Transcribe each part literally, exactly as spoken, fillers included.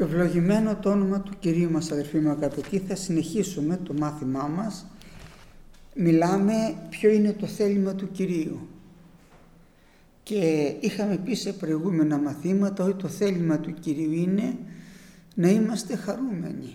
Ευλογημένο το όνομα του Κυρίου μας, αδερφοί μου αγαπητοί. Θα συνεχίσουμε το μάθημά μας. Μιλάμε ποιο είναι το θέλημα του Κυρίου. Και είχαμε πει σε προηγούμενα μαθήματα ότι το θέλημα του Κυρίου είναι να είμαστε χαρούμενοι.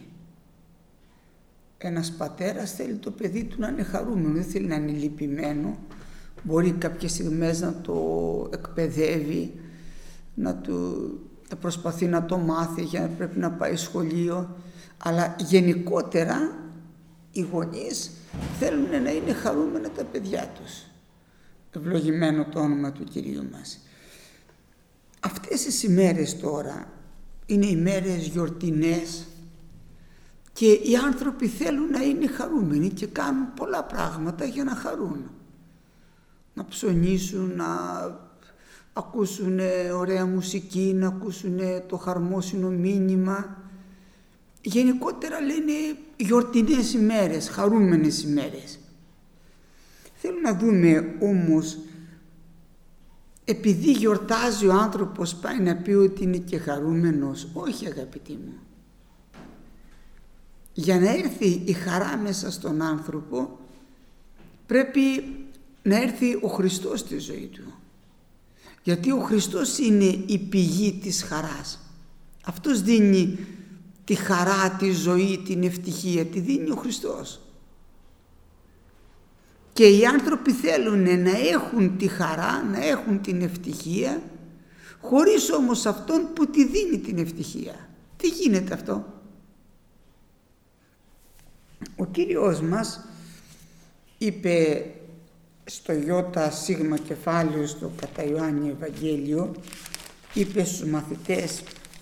Ένας πατέρας θέλει το παιδί του να είναι χαρούμενο, δεν θέλει να είναι λυπημένο. Μπορεί κάποιες στιγμές να το εκπαιδεύει, να του... θα προσπαθεί να το μάθει για να πρέπει να πάει σχολείο, αλλά γενικότερα οι γονείς θέλουν να είναι χαρούμενα τα παιδιά τους. Ευλογημένο το όνομα του Κυρίου μας. Αυτές τις ημέρες τώρα είναι ημέρες γιορτινές και οι άνθρωποι θέλουν να είναι χαρούμενοι και κάνουν πολλά πράγματα για να χαρούν. Να ψωνίσουν, να ακούσουν ωραία μουσική, να ακούσουν το χαρμόσυνο μήνυμα. Γενικότερα λένε γιορτινές ημέρες, χαρούμενες ημέρες. Θέλω να δούμε όμως, επειδή γιορτάζει ο άνθρωπος πάει να πει ότι είναι και χαρούμενος. Όχι, αγαπητοί μου. Για να έρθει η χαρά μέσα στον άνθρωπο πρέπει να έρθει ο Χριστός στη ζωή του. Γιατί ο Χριστός είναι η πηγή της χαράς. Αυτός δίνει τη χαρά, τη ζωή, την ευτυχία, τη δίνει ο Χριστός. Και οι άνθρωποι θέλουν να έχουν τη χαρά, να έχουν την ευτυχία, χωρίς όμως αυτόν που τη δίνει την ευτυχία. Τι γίνεται αυτό? Ο Κύριος μας είπε στο Ιώτα Σίγμα κεφάλαιο, στο κατά Ιωάννη Ευαγγέλιο, είπε στους μαθητές,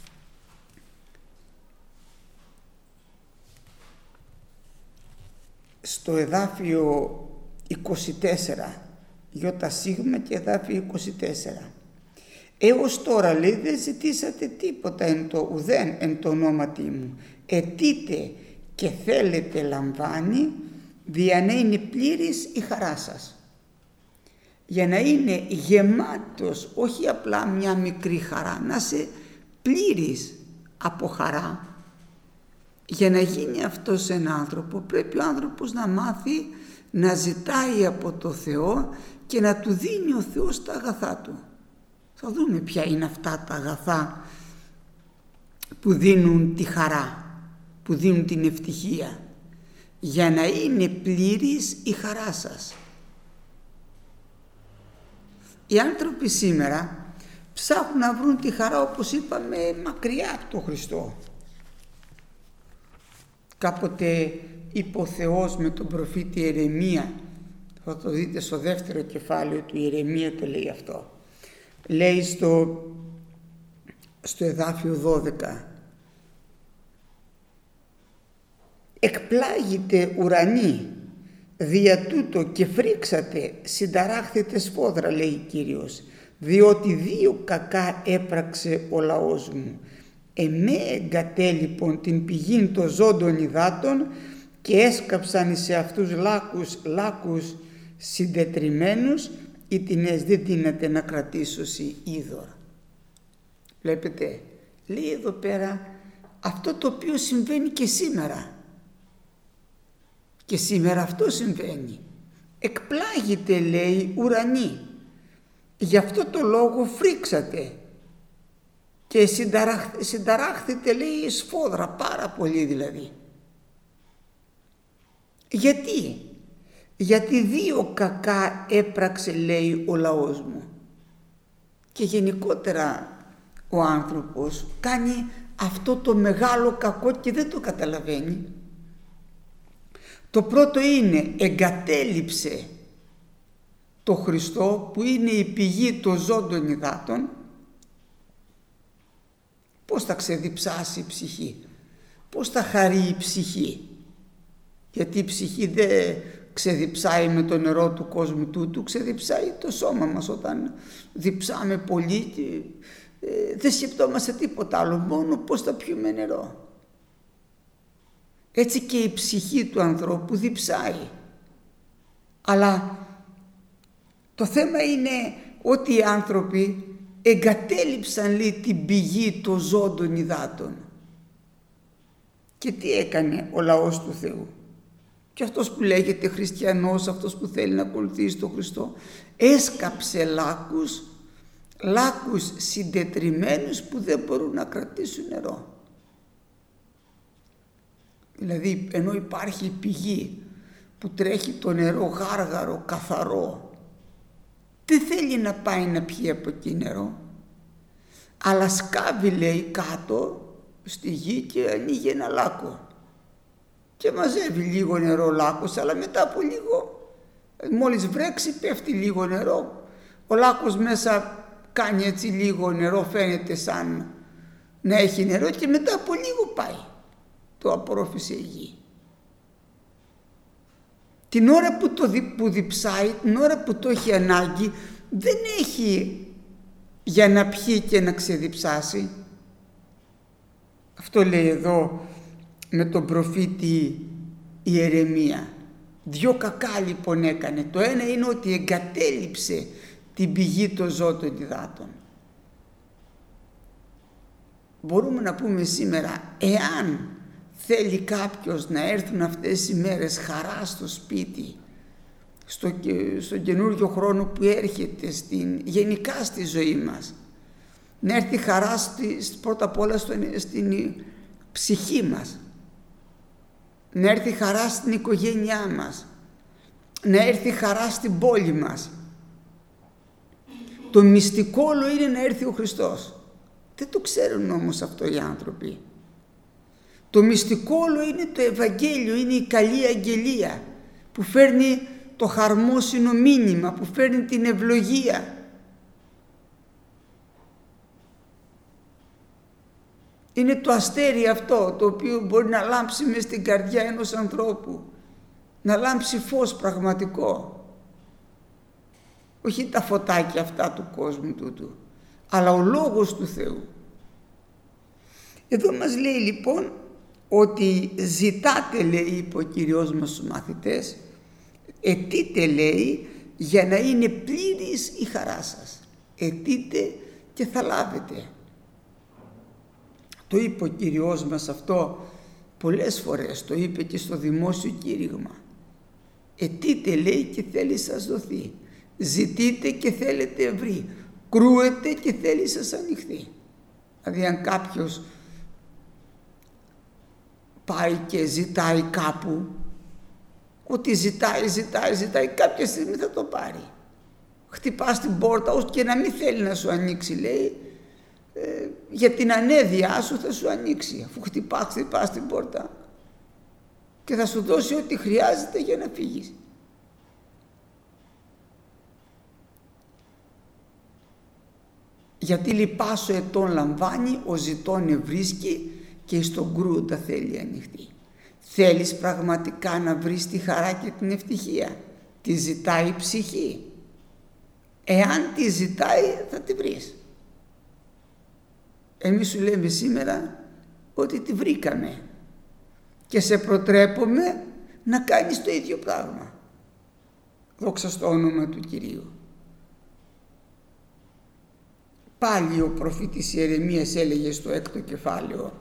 στο εδάφιο είκοσι τέσσερα, Ιώτα Σίγμα και εδάφιο είκοσι τέσσερα, έως τώρα, λέει, δεν ζητήσατε τίποτα εν το ουδέν εν το ονόματι μου, αιτείτε και θέλετε λαμβάνει, δια να είναι πλήρης η χαρά σας. Για να είναι γεμάτος, όχι απλά μια μικρή χαρά, να είσαι πλήρης από χαρά. Για να γίνει αυτός ένα άνθρωπο, πρέπει ο άνθρωπος να μάθει να ζητάει από το Θεό και να του δίνει ο Θεός τα αγαθά του. Θα δούμε ποια είναι αυτά τα αγαθά που δίνουν τη χαρά, που δίνουν την ευτυχία. Για να είναι πλήρης η χαρά σας. Οι άνθρωποι σήμερα ψάχνουν να βρουν τη χαρά, όπως είπαμε, μακριά από τον Χριστό. Κάποτε είπε ο Θεός με τον προφήτη Ιερεμία, θα το δείτε στο δεύτερο κεφάλαιο του Ιερεμία, το λέει αυτό. Λέει στο, στο εδάφιο δώδεκα, εκπλάγητε ουρανοί, δια τούτο και φρίξατε, συνταράχθητε σφόδρα, λέει Κύριος, διότι δύο κακά έπραξε ο λαός μου. Εμέ εγκατέλειπον την πηγήν των ζώντων υδάτων και έσκαψαν σε αυτούς λάκους, λάκους συντετριμμένους, ή τινές δεν δύναται να κρατήσωσι είδωρ. Βλέπετε, λέει εδώ πέρα αυτό το οποίο συμβαίνει και σήμερα. Και σήμερα αυτό συμβαίνει. Εκπλάγεται, λέει, ουρανοί. Γι' αυτό το λόγο φρίξατε και συνταράχ, συνταράχθητε, λέει, σφόδρα, πάρα πολύ δηλαδή. Γιατί? Γιατί δύο κακά έπραξε, λέει, ο λαός μου. Και γενικότερα ο άνθρωπος κάνει αυτό το μεγάλο κακό και δεν το καταλαβαίνει. Το πρώτο είναι εγκατέλειψε το Χριστό που είναι η πηγή των ζώντων υδάτων. Πώς θα ξεδιψάσει η ψυχή, πώς θα χαρεί η ψυχή? Γιατί η ψυχή δεν ξεδιψάει με το νερό του κόσμου τούτου, ξεδιψάει το σώμα μας. Όταν διψάμε πολύ ε, δεν σκεπτόμαστε τίποτα άλλο, μόνο πώς θα πιούμε νερό. Έτσι και η ψυχή του ανθρώπου διψάει. Αλλά το θέμα είναι ότι οι άνθρωποι εγκατέλειψαν, λέει, την πηγή των ζώντων υδάτων. Και τι έκανε ο λαός του Θεού? Και αυτός που λέγεται χριστιανός, αυτός που θέλει να ακολουθήσει τον Χριστό, έσκαψε λάκκους, λάκκους συντετριμμένους που δεν μπορούν να κρατήσουν νερό. Δηλαδή ενώ υπάρχει πηγή που τρέχει το νερό γάργαρο, καθαρό, δεν θέλει να πάει να πιει από εκεί νερό, αλλά σκάβει, λέει, κάτω στη γη και ανοίγει ένα λάκκο και μαζεύει λίγο νερό λάκκος, αλλά μετά από λίγο, μόλις βρέξει, πέφτει λίγο νερό, ο λάκκος μέσα κάνει έτσι λίγο νερό, φαίνεται σαν να έχει νερό και μετά από λίγο πάει, το απορρόφησε η γη. Την ώρα που το που διψάει, την ώρα που το έχει ανάγκη, δεν έχει για να πιει και να ξεδιψάσει. Αυτό λέει εδώ με τον προφήτη Ιερεμία. Δυο κακά λοιπόν έκανε. Το ένα είναι ότι εγκατέλειψε την πηγή των ζώτων υδάτων. Μπορούμε να πούμε σήμερα, εάν θέλει κάποιος να έρθουν αυτές οι μέρες χαρά στο σπίτι, στο, στον καινούργιο χρόνο που έρχεται, στην, γενικά στη ζωή μας, να έρθει χαρά στη, πρώτα απ' όλα στο, στην ψυχή μας, να έρθει χαρά στην οικογένειά μας, να έρθει χαρά στην πόλη μας. Το μυστικό όλο είναι να έρθει ο Χριστός. Δεν το ξέρουν όμως αυτό οι άνθρωποι. Το μυστικό όλο είναι το Ευαγγέλιο, είναι η καλή αγγελία που φέρνει το χαρμόσυνο μήνυμα, που φέρνει την ευλογία. Είναι το αστέρι αυτό το οποίο μπορεί να λάμψει μες στην καρδιά ενός ανθρώπου, να λάμψει φως πραγματικό. Όχι τα φωτάκια αυτά του κόσμου τούτου, αλλά ο Λόγος του Θεού. Εδώ μας λέει λοιπόν ότι ζητάτε, λέει, είπε ο Κύριος μας στους μαθητές, αιτείτε, λέει, για να είναι πλήρης η χαρά σας. Αιτείτε και θα λάβετε. Το είπε ο Κύριος μας αυτό πολλές φορές, το είπε και στο δημόσιο κήρυγμα. Αιτείτε, λέει, και θέλει σας δοθεί. Ζητείτε και θέλετε βρει. Κρούετε και θέλει σας ανοιχθεί. Δηλαδή αν κάποιος πάει και ζητάει κάπου, ότι ζητάει, ζητάει, ζητάει, κάποια στιγμή θα το πάρει. Χτυπάς την πόρτα, όσο και να μην θέλει να σου ανοίξει, λέει, ε, για την ανέδειά σου θα σου ανοίξει, αφού χτυπάς, χτυπάς την πόρτα και θα σου δώσει ό,τι χρειάζεται για να φύγεις. Γιατί λυπάσω ετών λαμβάνει, ο ζητών ευρίσκει και στον κρούοντα θέλει ανοιχτή. Θέλεις πραγματικά να βρεις τη χαρά και την ευτυχία? Τη ζητάει η ψυχή. Εάν τη ζητάει θα τη βρεις. Εμείς σου λέμε σήμερα ότι τη βρήκαμε και σε προτρέπουμε να κάνεις το ίδιο πράγμα. Δόξα στο όνομα του Κυρίου. Πάλι ο προφήτης Ιερεμίας έλεγε στο έκτο κεφάλαιο,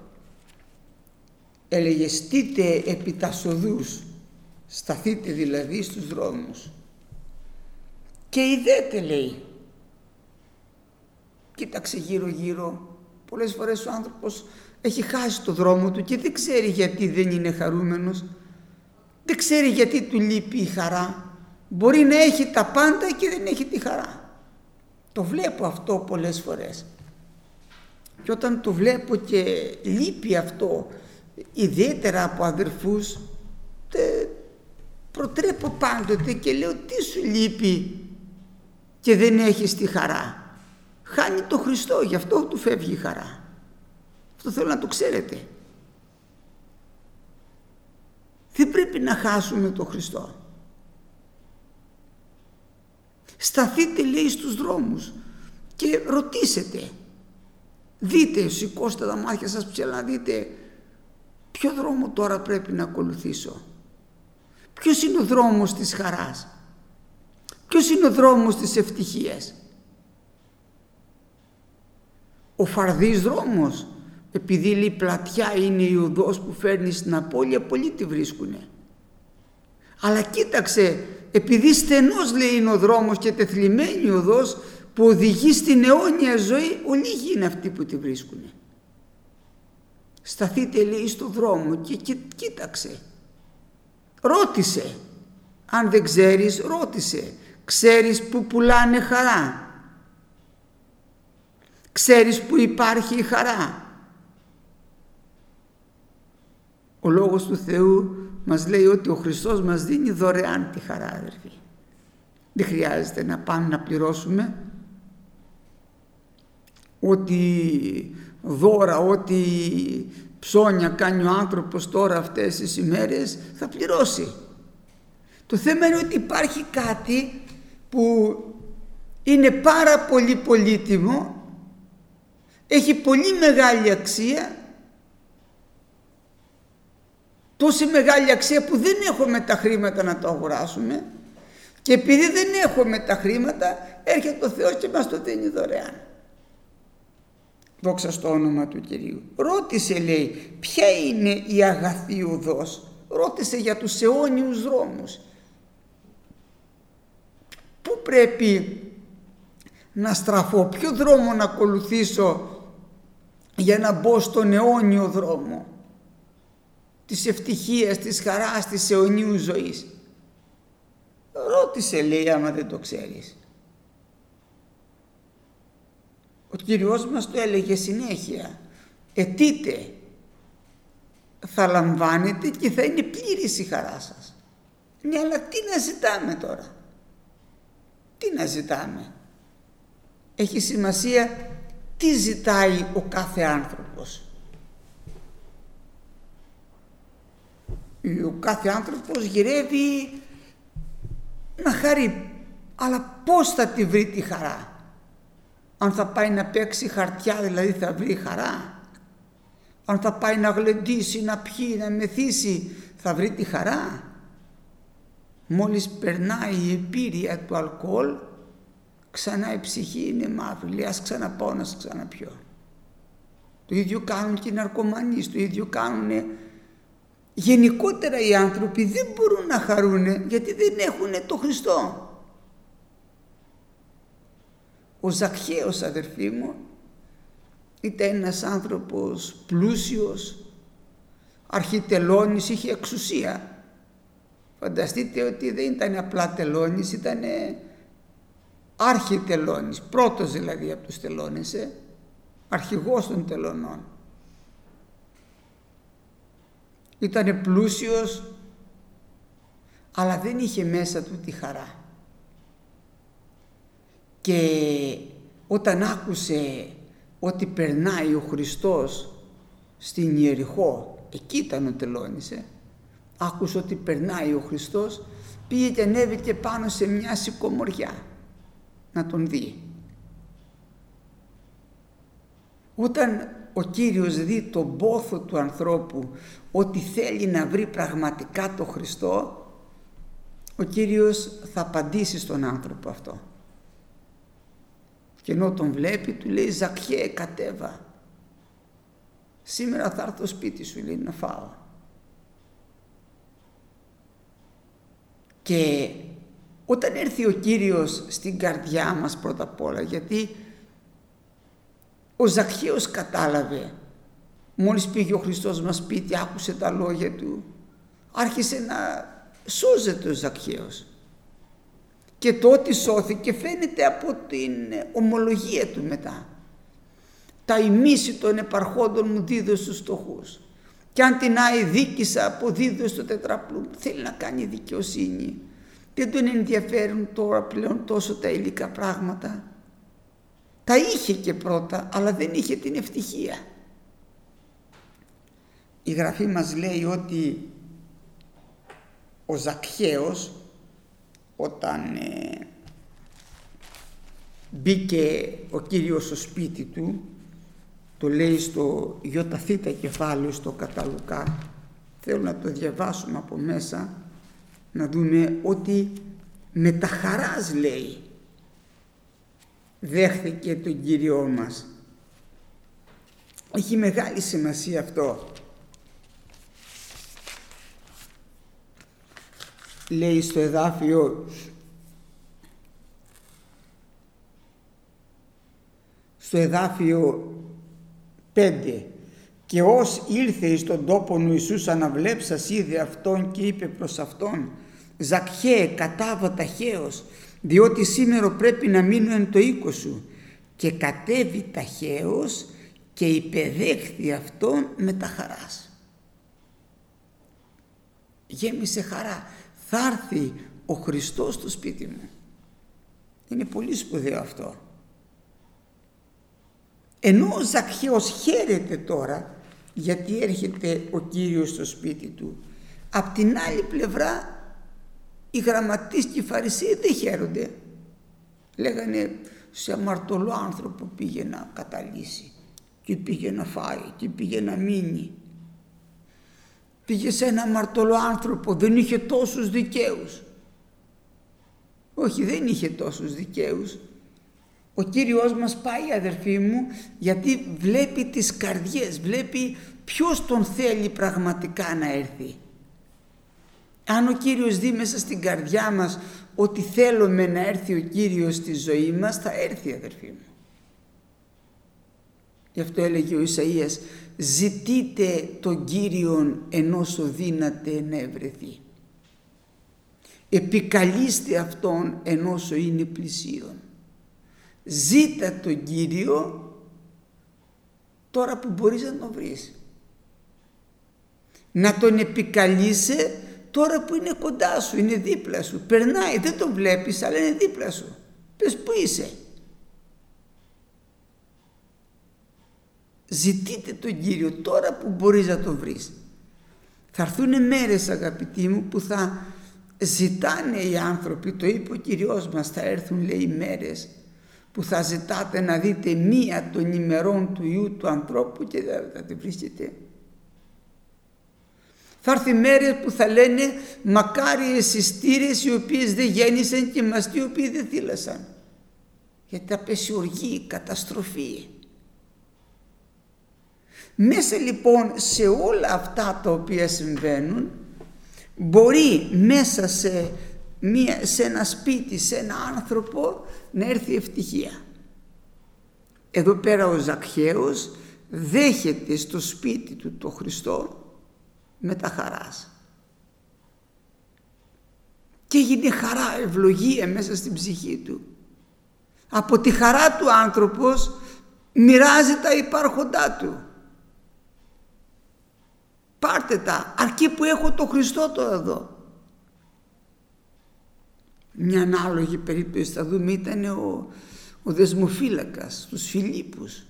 έλεγε στείτε επί τας οδούς, σταθείτε δηλαδή στους δρόμους και ειδέτε, λέει. Κοίταξε γύρω γύρω, πολλές φορές ο άνθρωπος έχει χάσει το δρόμο του και δεν ξέρει γιατί δεν είναι χαρούμενος, δεν ξέρει γιατί του λείπει η χαρά. Μπορεί να έχει τα πάντα και δεν έχει τη χαρά. Το βλέπω αυτό πολλές φορές. Και όταν το βλέπω και λείπει αυτό, ιδιαίτερα από αδερφούς, προτρέπω πάντοτε και λέω τι σου λείπει και δεν έχεις τη χαρά? Χάνει το Χριστό, γι' αυτό του φεύγει η χαρά. Αυτό θέλω να το ξέρετε. Δεν πρέπει να χάσουμε το Χριστό. Σταθείτε, λέει, στους δρόμους και ρωτήσετε. Δείτε, σηκώστε τα μάτια σας ψηλά, δείτε ποιο δρόμο τώρα πρέπει να ακολουθήσω. Ποιος είναι ο δρόμος της χαράς? Ποιος είναι ο δρόμος της ευτυχίας? Ο φαρδής δρόμος? επειδή λέει πλατιά είναι η οδός που φέρνει στην απώλεια, πολλοί τη βρίσκουνε. Αλλά κοίταξε, επειδή στενός λέει είναι ο δρόμος και τεθλιμμένη η οδός που οδηγεί στην αιώνια ζωή, ολίγοι είναι αυτοί που τη βρίσκουνε. Σταθείτε λέει στο δρόμο και, και κοίταξε, ρώτησε. Αν δεν ξέρεις, ρώτησε. Ξέρεις που πουλάνε χαρά? Ξέρεις που υπάρχει η χαρά? Ο Λόγος του Θεού μας λέει ότι ο Χριστός μας δίνει δωρεάν τη χαρά, αδερφοί. Δεν χρειάζεται να πάμε να πληρώσουμε ό,τι δώρα, ό,τι ψώνια κάνει ο άνθρωπος τώρα αυτές τις ημέρες, θα πληρώσει. Το θέμα είναι ότι υπάρχει κάτι που είναι πάρα πολύ πολύτιμο, έχει πολύ μεγάλη αξία, τόση μεγάλη αξία που δεν έχουμε τα χρήματα να το αγοράσουμε, και επειδή δεν έχουμε τα χρήματα έρχεται ο Θεός και μας το δίνει δωρεάν. Δόξα στο όνομα του Κυρίου. Ρώτησε, λέει, ποια είναι η αγαθή οδός? Ρώτησε για τους αιώνιους δρόμους. Πού πρέπει να στραφώ, ποιο δρόμο να ακολουθήσω για να μπω στον αιώνιο δρόμο της ευτυχίας, της χαράς, της αιωνίου ζωής? Ρώτησε, λέει, άμα δεν το ξέρεις. Ο Κύριος μας το έλεγε συνέχεια. Αιτείτε, θα λαμβάνετε και θα είναι πλήρης η χαρά σας. Ναι, αλλά τι να ζητάμε τώρα? Τι να ζητάμε? Έχει σημασία τι ζητάει ο κάθε άνθρωπος. Ο κάθε άνθρωπος γυρεύει να χαρεί, αλλά πώς θα τη βρει τη χαρά? Αν θα πάει να παίξει χαρτιά, δηλαδή θα βρει χαρά? Αν θα πάει να γλεντήσει, να πιει, να μεθύσει, θα βρει τη χαρά? Μόλις περνάει η επίρρεια του αλκοόλ, ξανά η ψυχή είναι μαύρη, λέει ας ξαναπάω να σε ξαναπιώ. Το ίδιο κάνουν και οι ναρκωμανείς, το ίδιο κάνουν γενικότερα οι άνθρωποι, δεν μπορούν να χαρούν γιατί δεν έχουν το Χριστό. Ο Ζακχαίος, αδερφοί μου, ήταν ένας άνθρωπος πλούσιος, αρχιτελώνης, είχε εξουσία. Φανταστείτε ότι δεν ήταν απλά τελώνης, ήταν αρχιτελώνης, πρώτος δηλαδή από τους τελώνες, ε, αρχηγός των τελωνών. Ήτανε πλούσιος, αλλά δεν είχε μέσα του τη χαρά. Και όταν άκουσε ότι περνάει ο Χριστός στην Ιεριχώ, εκεί ήταν ο τελώνης, ε, άκουσε ότι περνάει ο Χριστός, πήγε και ανέβηκε πάνω σε μια σικομοριά να τον δει. Όταν ο Κύριος δει τον πόθο του ανθρώπου ότι θέλει να βρει πραγματικά τον Χριστό, ο Κύριος θα απαντήσει στον άνθρωπο αυτό. Και ενώ τον βλέπει του λέει «Ζακχαίε, κατέβα, σήμερα θα έρθω σπίτι σου», λέει, να φάω. Και όταν έρθει ο Κύριος στην καρδιά μας πρώτα απ' όλα, γιατί ο Ζακχαίος κατάλαβε, μόλις πήγε ο Χριστός μας σπίτι, άκουσε τα λόγια του, άρχισε να σώζεται ο Ζακχαίος. Και το ότι σώθηκε φαίνεται από την ομολογία του μετά. «Τα ημίση των επαρχόντων μου δίδω στους φτωχούς. Κι αν την άη δίκησα, αποδίδω στο τετραπλού». Θέλει να κάνει δικαιοσύνη. Δεν τον ενδιαφέρουν τώρα πλέον τόσο τα υλικά πράγματα. Τα είχε και πρώτα, αλλά δεν είχε την ευτυχία. Η Γραφή μας λέει ότι ο Ζακχαίος, όταν ε, μπήκε ο Κύριος στο σπίτι του, το λέει στο γιοταθήτα κεφάλαιο στο κατά Λουκά, θέλω να το διαβάσουμε από μέσα, να δούμε ότι με τα χαράς, λέει, δέχθηκε τον Κύριό μας. Έχει μεγάλη σημασία αυτό. Λέει στο εδάφιο στο εδάφιο πέντε, και ως ήλθε εις τον τόπον ο Ιησούς αναβλέψας είδε αυτόν και είπε προς αυτόν, Ζακχαίε, κατάβα ταχαίως, διότι σήμερα πρέπει να μείνω εν το οίκο σου. Και κατέβη ταχαίως και υπεδέχθη αυτόν με τα χαράς. Γέμισε χαρά. Θα έρθει ο Χριστός στο σπίτι μου. Είναι πολύ σπουδαίο αυτό. Ενώ ο Ζακχαίος χαίρεται τώρα γιατί έρχεται ο Κύριος στο σπίτι του, απ' την άλλη πλευρά οι γραμματείς και οι Φαρισαίοι δεν χαίρονται. Λέγανε, σε αμαρτωλό άνθρωπο πήγε να καταλύσει και πήγε να φάει και πήγε να μείνει. Πήγε σε ένα αμαρτωλό άνθρωπο, δεν είχε τόσους δικαίους. Όχι, δεν είχε τόσους δικαίους. Ο Κύριος μας πάει, αδερφοί μου, γιατί βλέπει τις καρδιές, βλέπει ποιος τον θέλει πραγματικά να έρθει. Αν ο Κύριος δει μέσα στην καρδιά μας ότι θέλουμε να έρθει ο Κύριος στη ζωή μας, θα έρθει, αδερφοί μου. Γι' αυτό έλεγε ο Ισαΐας, ζητείτε τον Κύριον ενώσο δύναται να ευρεθεί. Επικαλείστε Αυτόν ενώσο είναι πλησίον. Ζήτα τον Κύριο τώρα που μπορείς να τον βρεις. Να τον επικαλείσαι τώρα που είναι κοντά σου, είναι δίπλα σου. Περνάει, δεν τον βλέπεις, αλλά είναι δίπλα σου. Πες πού είσαι. Ζητείτε τον Κύριο τώρα που μπορείς να τον βρεις. Θα έρθουν μέρες, αγαπητοί μου, που θα ζητάνε οι άνθρωποι, το είπε ο Κυριός μας, θα έρθουν, λέει, μέρες που θα ζητάτε να δείτε μία των ημερών του Υιού του ανθρώπου και δεν θα τη βρίσκετε. Θα έρθει μέρες που θα λένε μακάριες συστήρες οι οποίες δεν γέννησαν και μαστοί οι οποίοι δεν θύλασαν. Γιατί θα πέσει οργή, καταστροφή. Μέσα λοιπόν σε όλα αυτά τα οποία συμβαίνουν, μπορεί μέσα σε, μία, σε ένα σπίτι, σε ένα άνθρωπο να έρθει ευτυχία. Εδώ πέρα ο Ζακχαίος δέχεται στο σπίτι του το Χριστό με τα χαράς. Και έγινε χαρά, ευλογία μέσα στην ψυχή του. Από τη χαρά του άνθρωπος μοιράζει τα υπάρχοντά του. Πάρτε τα, αρκεί που έχω το Χριστό τώρα εδώ. Μια ανάλογη περίπτωση θα δούμε ήταν ο, ο δεσμοφύλακας στους Φιλίππους.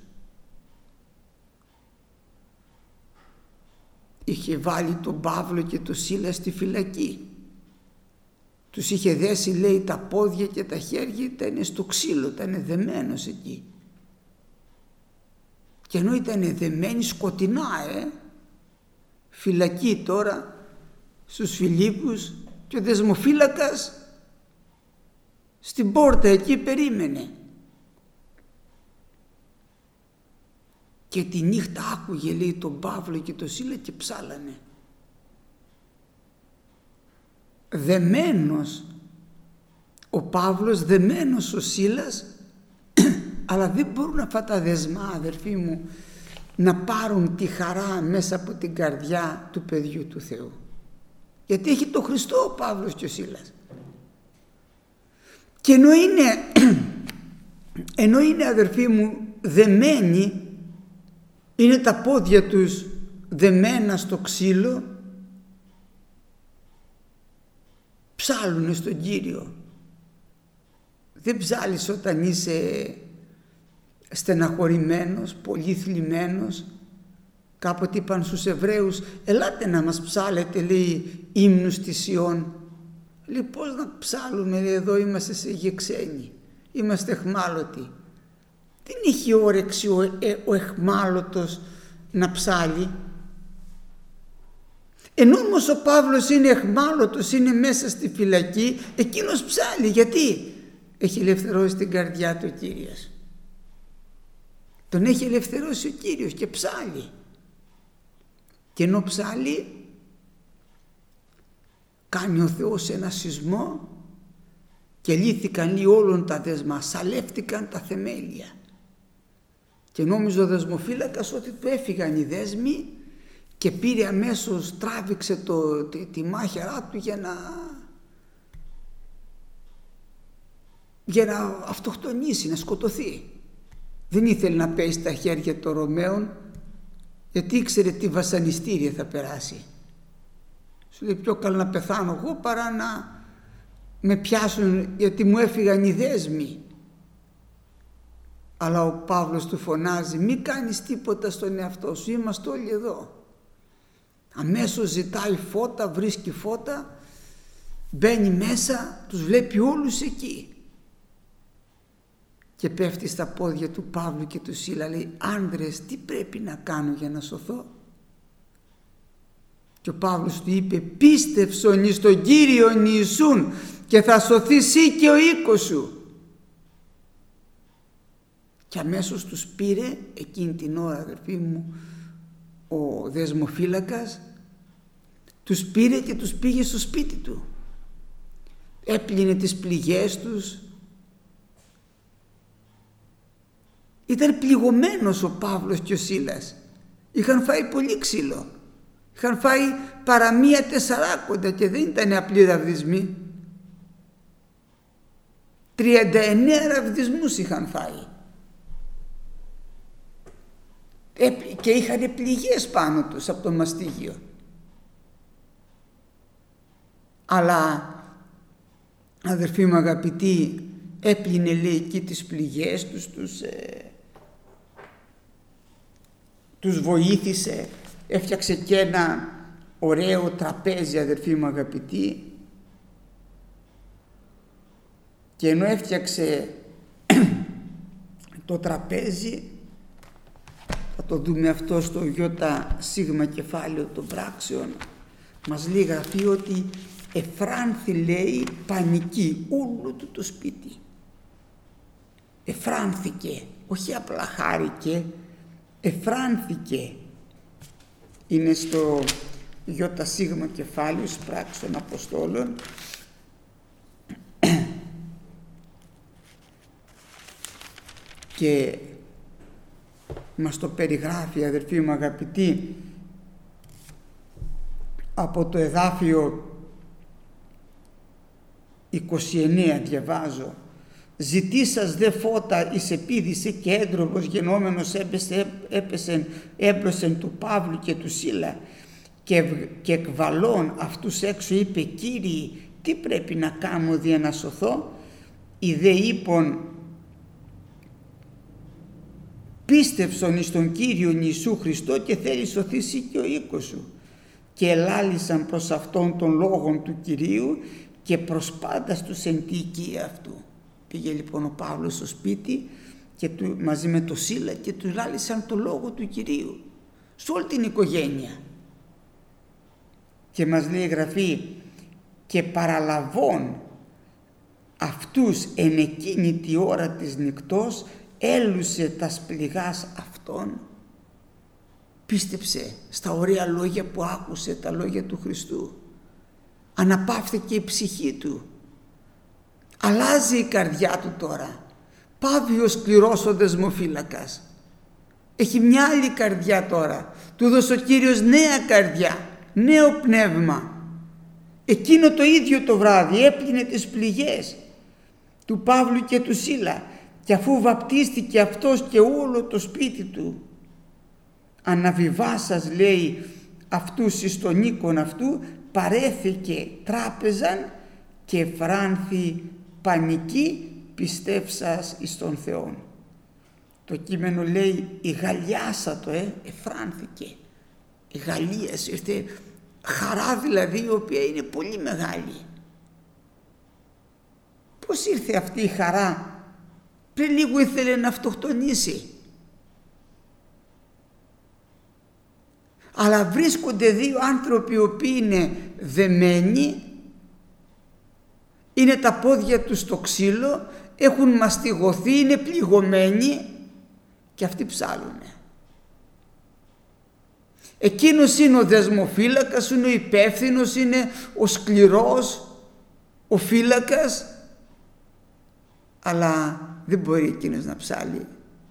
Είχε βάλει τον Παύλο και τον Σίλα στη φυλακή. Τους είχε δέσει, λέει, τα πόδια και τα χέρια, ήταν στο ξύλο, ήταν δεμένος εκεί. Και ενώ ήταν δεμένοι σκοτεινά, ε, φυλακή τώρα στους Φιλίππους, και ο δεσμοφύλακας στην πόρτα εκεί περίμενε. Και τη νύχτα άκουγε, λέει, τον Παύλο και τον Σίλα και ψάλανε. Δεμένος ο Παύλος, δεμένος ο Σίλας, αλλά δεν μπορούν αυτά τα δεσμά, αδερφοί μου, να πάρουν τη χαρά μέσα από την καρδιά του παιδιού του Θεού. Γιατί έχει το Χριστό ο Παύλος και ο Σίλας. Και ενώ είναι, ενώ είναι, αδερφοί μου, δεμένοι, είναι τα πόδια τους δεμένα στο ξύλο, ψάλουνε στον Κύριο. Δεν ψάλεις όταν είσαι στεναχωρημένος, πολύ θλιμμένος. Κάποτε είπαν στους Εβραίους, ελάτε να μας ψάλετε, λέει, ύμνους της Σιών. Λέει, πώς να ψάλουμε, λέει, εδώ είμαστε σε γη ξένοι, είμαστε εχμάλωτοι. Δεν είχε όρεξη ο, ε, ο εχμάλωτος να ψάλει. Ενώ όμως ο Παύλος είναι εχμάλωτος, είναι μέσα στη φυλακή, εκείνος ψάλει. Γιατί? Έχει ελευθερώσει την καρδιά του ο Κύριος. Τον έχει ελευθερώσει ο Κύριος και ψάλλει. Και ενώ ψάλλει, κάνει ο Θεός ένα σεισμό και λύθηκαν λέει όλων τα δέσμα, σαλεύτηκαν τα θεμέλια. Και νόμιζε ο δεσμοφύλακας ότι του έφυγαν οι δέσμοι και πήρε αμέσως, τράβηξε το, τη, τη μάχαιρά του για να, για να αυτοκτονήσει, να σκοτωθεί. Δεν ήθελε να πέσει στα χέρια των Ρωμαίων, γιατί ήξερε τι βασανιστήρια θα περάσει. Σου λέει πιο καλά να πεθάνω εγώ παρά να με πιάσουν γιατί μου έφυγαν οι δέσμοι. Αλλά ο Παύλος του φωνάζει, μη κάνεις τίποτα στον εαυτό σου, είμαστε όλοι εδώ. Αμέσως ζητάει φώτα, βρίσκει φώτα, μπαίνει μέσα, τους βλέπει όλους εκεί. Και πέφτει στα πόδια του Παύλου και του Σίλα, λέει, άνδρες, τι πρέπει να κάνω για να σωθώ? Και ο Παύλος του είπε, πίστευσον εις τον Κύριον Ιησούν και θα σωθεί εσύ και ο οίκος σου. Και αμέσως τους πήρε εκείνη την ώρα, αδερφοί μου, ο δεσμοφύλακας, τους πήρε και τους πήγε στο σπίτι του. Έπλυνε τις πληγές τους. Ήταν πληγωμένος ο Παύλος και ο Σίλας. Είχαν φάει πολύ ξύλο. Είχαν φάει παραμία τεσσαράκοντα και δεν ήταν απλοί ραβδισμοί. τριάντα εννέα ραβδισμούς είχαν φάει. Και είχαν πληγές πάνω τους από το μαστίγιο. Αλλά αδερφοί μου αγαπητοί, έπλυνε λέει εκεί τις πληγές τους, τους, ε, τους βοήθησε, έφτιαξε και ένα ωραίο τραπέζι, αδερφοί μου αγαπητοί, και ενώ έφτιαξε το τραπέζι, θα το δούμε αυτό στο γιώτα σίγμα κεφάλαιο των πράξεων, μας λέει γραφεί ότι εφράνθη λέει πανική όλο του το σπίτι. Εφράνθηκε, όχι απλά χάρηκε, εφράνθηκε. Είναι στο γιώτα σίγμα κεφάλαιο στις πράξεις των Αποστόλων. Και μας το περιγράφει, αδερφοί μου αγαπητοί, από το εδάφιο είκοσι εννέα διαβάζω. Ζητήσας δε φώτα εις επίδησε και έντροπος γενόμενος έπεσε, έπεσε έμπροσεν του Παύλου και του Σίλα και, και εκβαλών αυτούς έξω είπε, Κύριοι, τι πρέπει να κάνω δια να σωθώ? Οι δε είπων, πίστευσον εις τον Κύριον Ιησού Χριστό και θέλει σωθήσει και ο οίκος σου. Και ελάλησαν προς αυτόν των λόγων του Κυρίου και προς πάντας τους εν τη οικία αυτού. Πήγε λοιπόν ο Παύλος στο σπίτι και του, μαζί με το Σίλα και του λάλησαν το λόγο του Κυρίου σε όλη την οικογένεια. Και μας λέει η Γραφή, και παραλαβών αυτούς εν εκείνη τη ώρα της νυκτός έλουσε τα πληγάς αυτών. Πίστεψε στα ωραία λόγια που άκουσε, τα λόγια του Χριστού. Αναπαύθηκε η ψυχή του. Αλλάζει η καρδιά του τώρα. Πάβει ο σκληρός ο δεσμοφύλακας. Έχει μια άλλη καρδιά τώρα. Του δώσε ο Κύριος νέα καρδιά, νέο πνεύμα. Εκείνο το ίδιο το βράδυ έπλυνε τις πληγές του Παύλου και του Σίλα και αφού βαπτίστηκε αυτός και όλο το σπίτι του, αναβιβάσας λέει αυτούς εις τον οίκον αυτού, παρέθηκε τράπεζαν και εφράνθη πανική πιστεύσας εις τον Θεόν. Το κείμενο λέει η Γαλλιάσα το ε, εφράνθηκε. Η Γαλλία ήρθε χαρά δηλαδή η οποία είναι πολύ μεγάλη. Πώς ήρθε αυτή η χαρά? Πριν λίγο ήθελε να αυτοκτονήσει. Αλλά βρίσκονται δύο άνθρωποι οι οποίοι είναι δεμένοι, είναι τα πόδια τους στο ξύλο, έχουν μαστιγωθεί, είναι πληγωμένοι και αυτοί ψάλουνε. Εκείνος είναι ο δεσμοφύλακας, είναι ο υπεύθυνος, είναι ο σκληρός, ο φύλακας, αλλά δεν μπορεί εκείνος να ψάλει.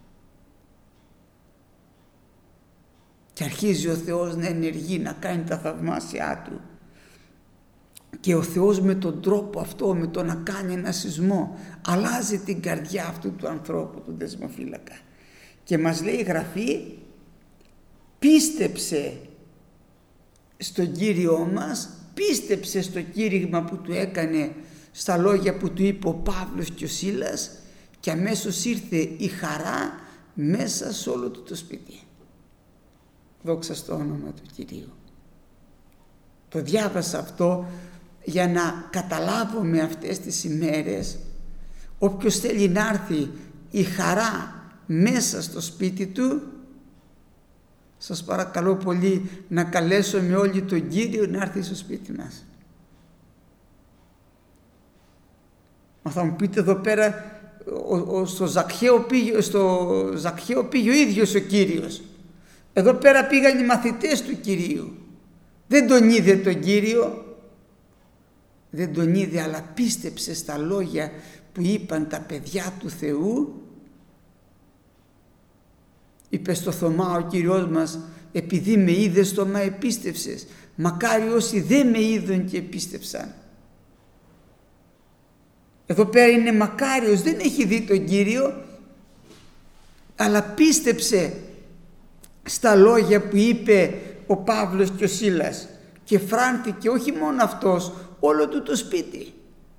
Και αρχίζει ο Θεός να ενεργεί, να κάνει τα θαυμάσια Του. Και ο Θεός με τον τρόπο αυτό, με το να κάνει ένα σεισμό, αλλάζει την καρδιά αυτού του ανθρώπου, του δεσμοφύλακα. Και μας λέει η Γραφή, πίστεψε στον Κύριό μας, πίστεψε στο κήρυγμα που του έκανε, στα λόγια που του είπε ο Παύλος και ο Σίλας, και αμέσως ήρθε η χαρά μέσα σε όλο του το σπίτι. Δόξα στο όνομα του Κυρίου. Το διάβασα αυτό για να καταλάβουμε αυτές τις ημέρες, όποιος θέλει να έρθει η χαρά μέσα στο σπίτι του, σας παρακαλώ πολύ να καλέσουμε όλοι τον Κύριο να έρθει στο σπίτι μας. Μα θα μου πείτε εδώ πέρα, ο, ο, στο, Ζακχαίο πήγε, στο Ζακχαίο πήγε ο ίδιος ο Κύριος. Εδώ πέρα πήγαν οι μαθητές του Κυρίου. Δεν τον είδε τον Κύριο, δεν τον είδε, αλλά πίστεψε στα λόγια που είπαν τα παιδιά του Θεού. Είπε στο Θωμά ο Κύριος μας, επειδή με είδες Θωμά επίστευσες, μακάρι όσοι δεν με είδαν και επίστευσαν. Εδώ πέρα είναι μακάριος, δεν έχει δει τον Κύριο, αλλά πίστεψε στα λόγια που είπε ο Παύλος και ο Σίλας, και φράνθηκε όχι μόνο αυτός, όλο του το σπίτι.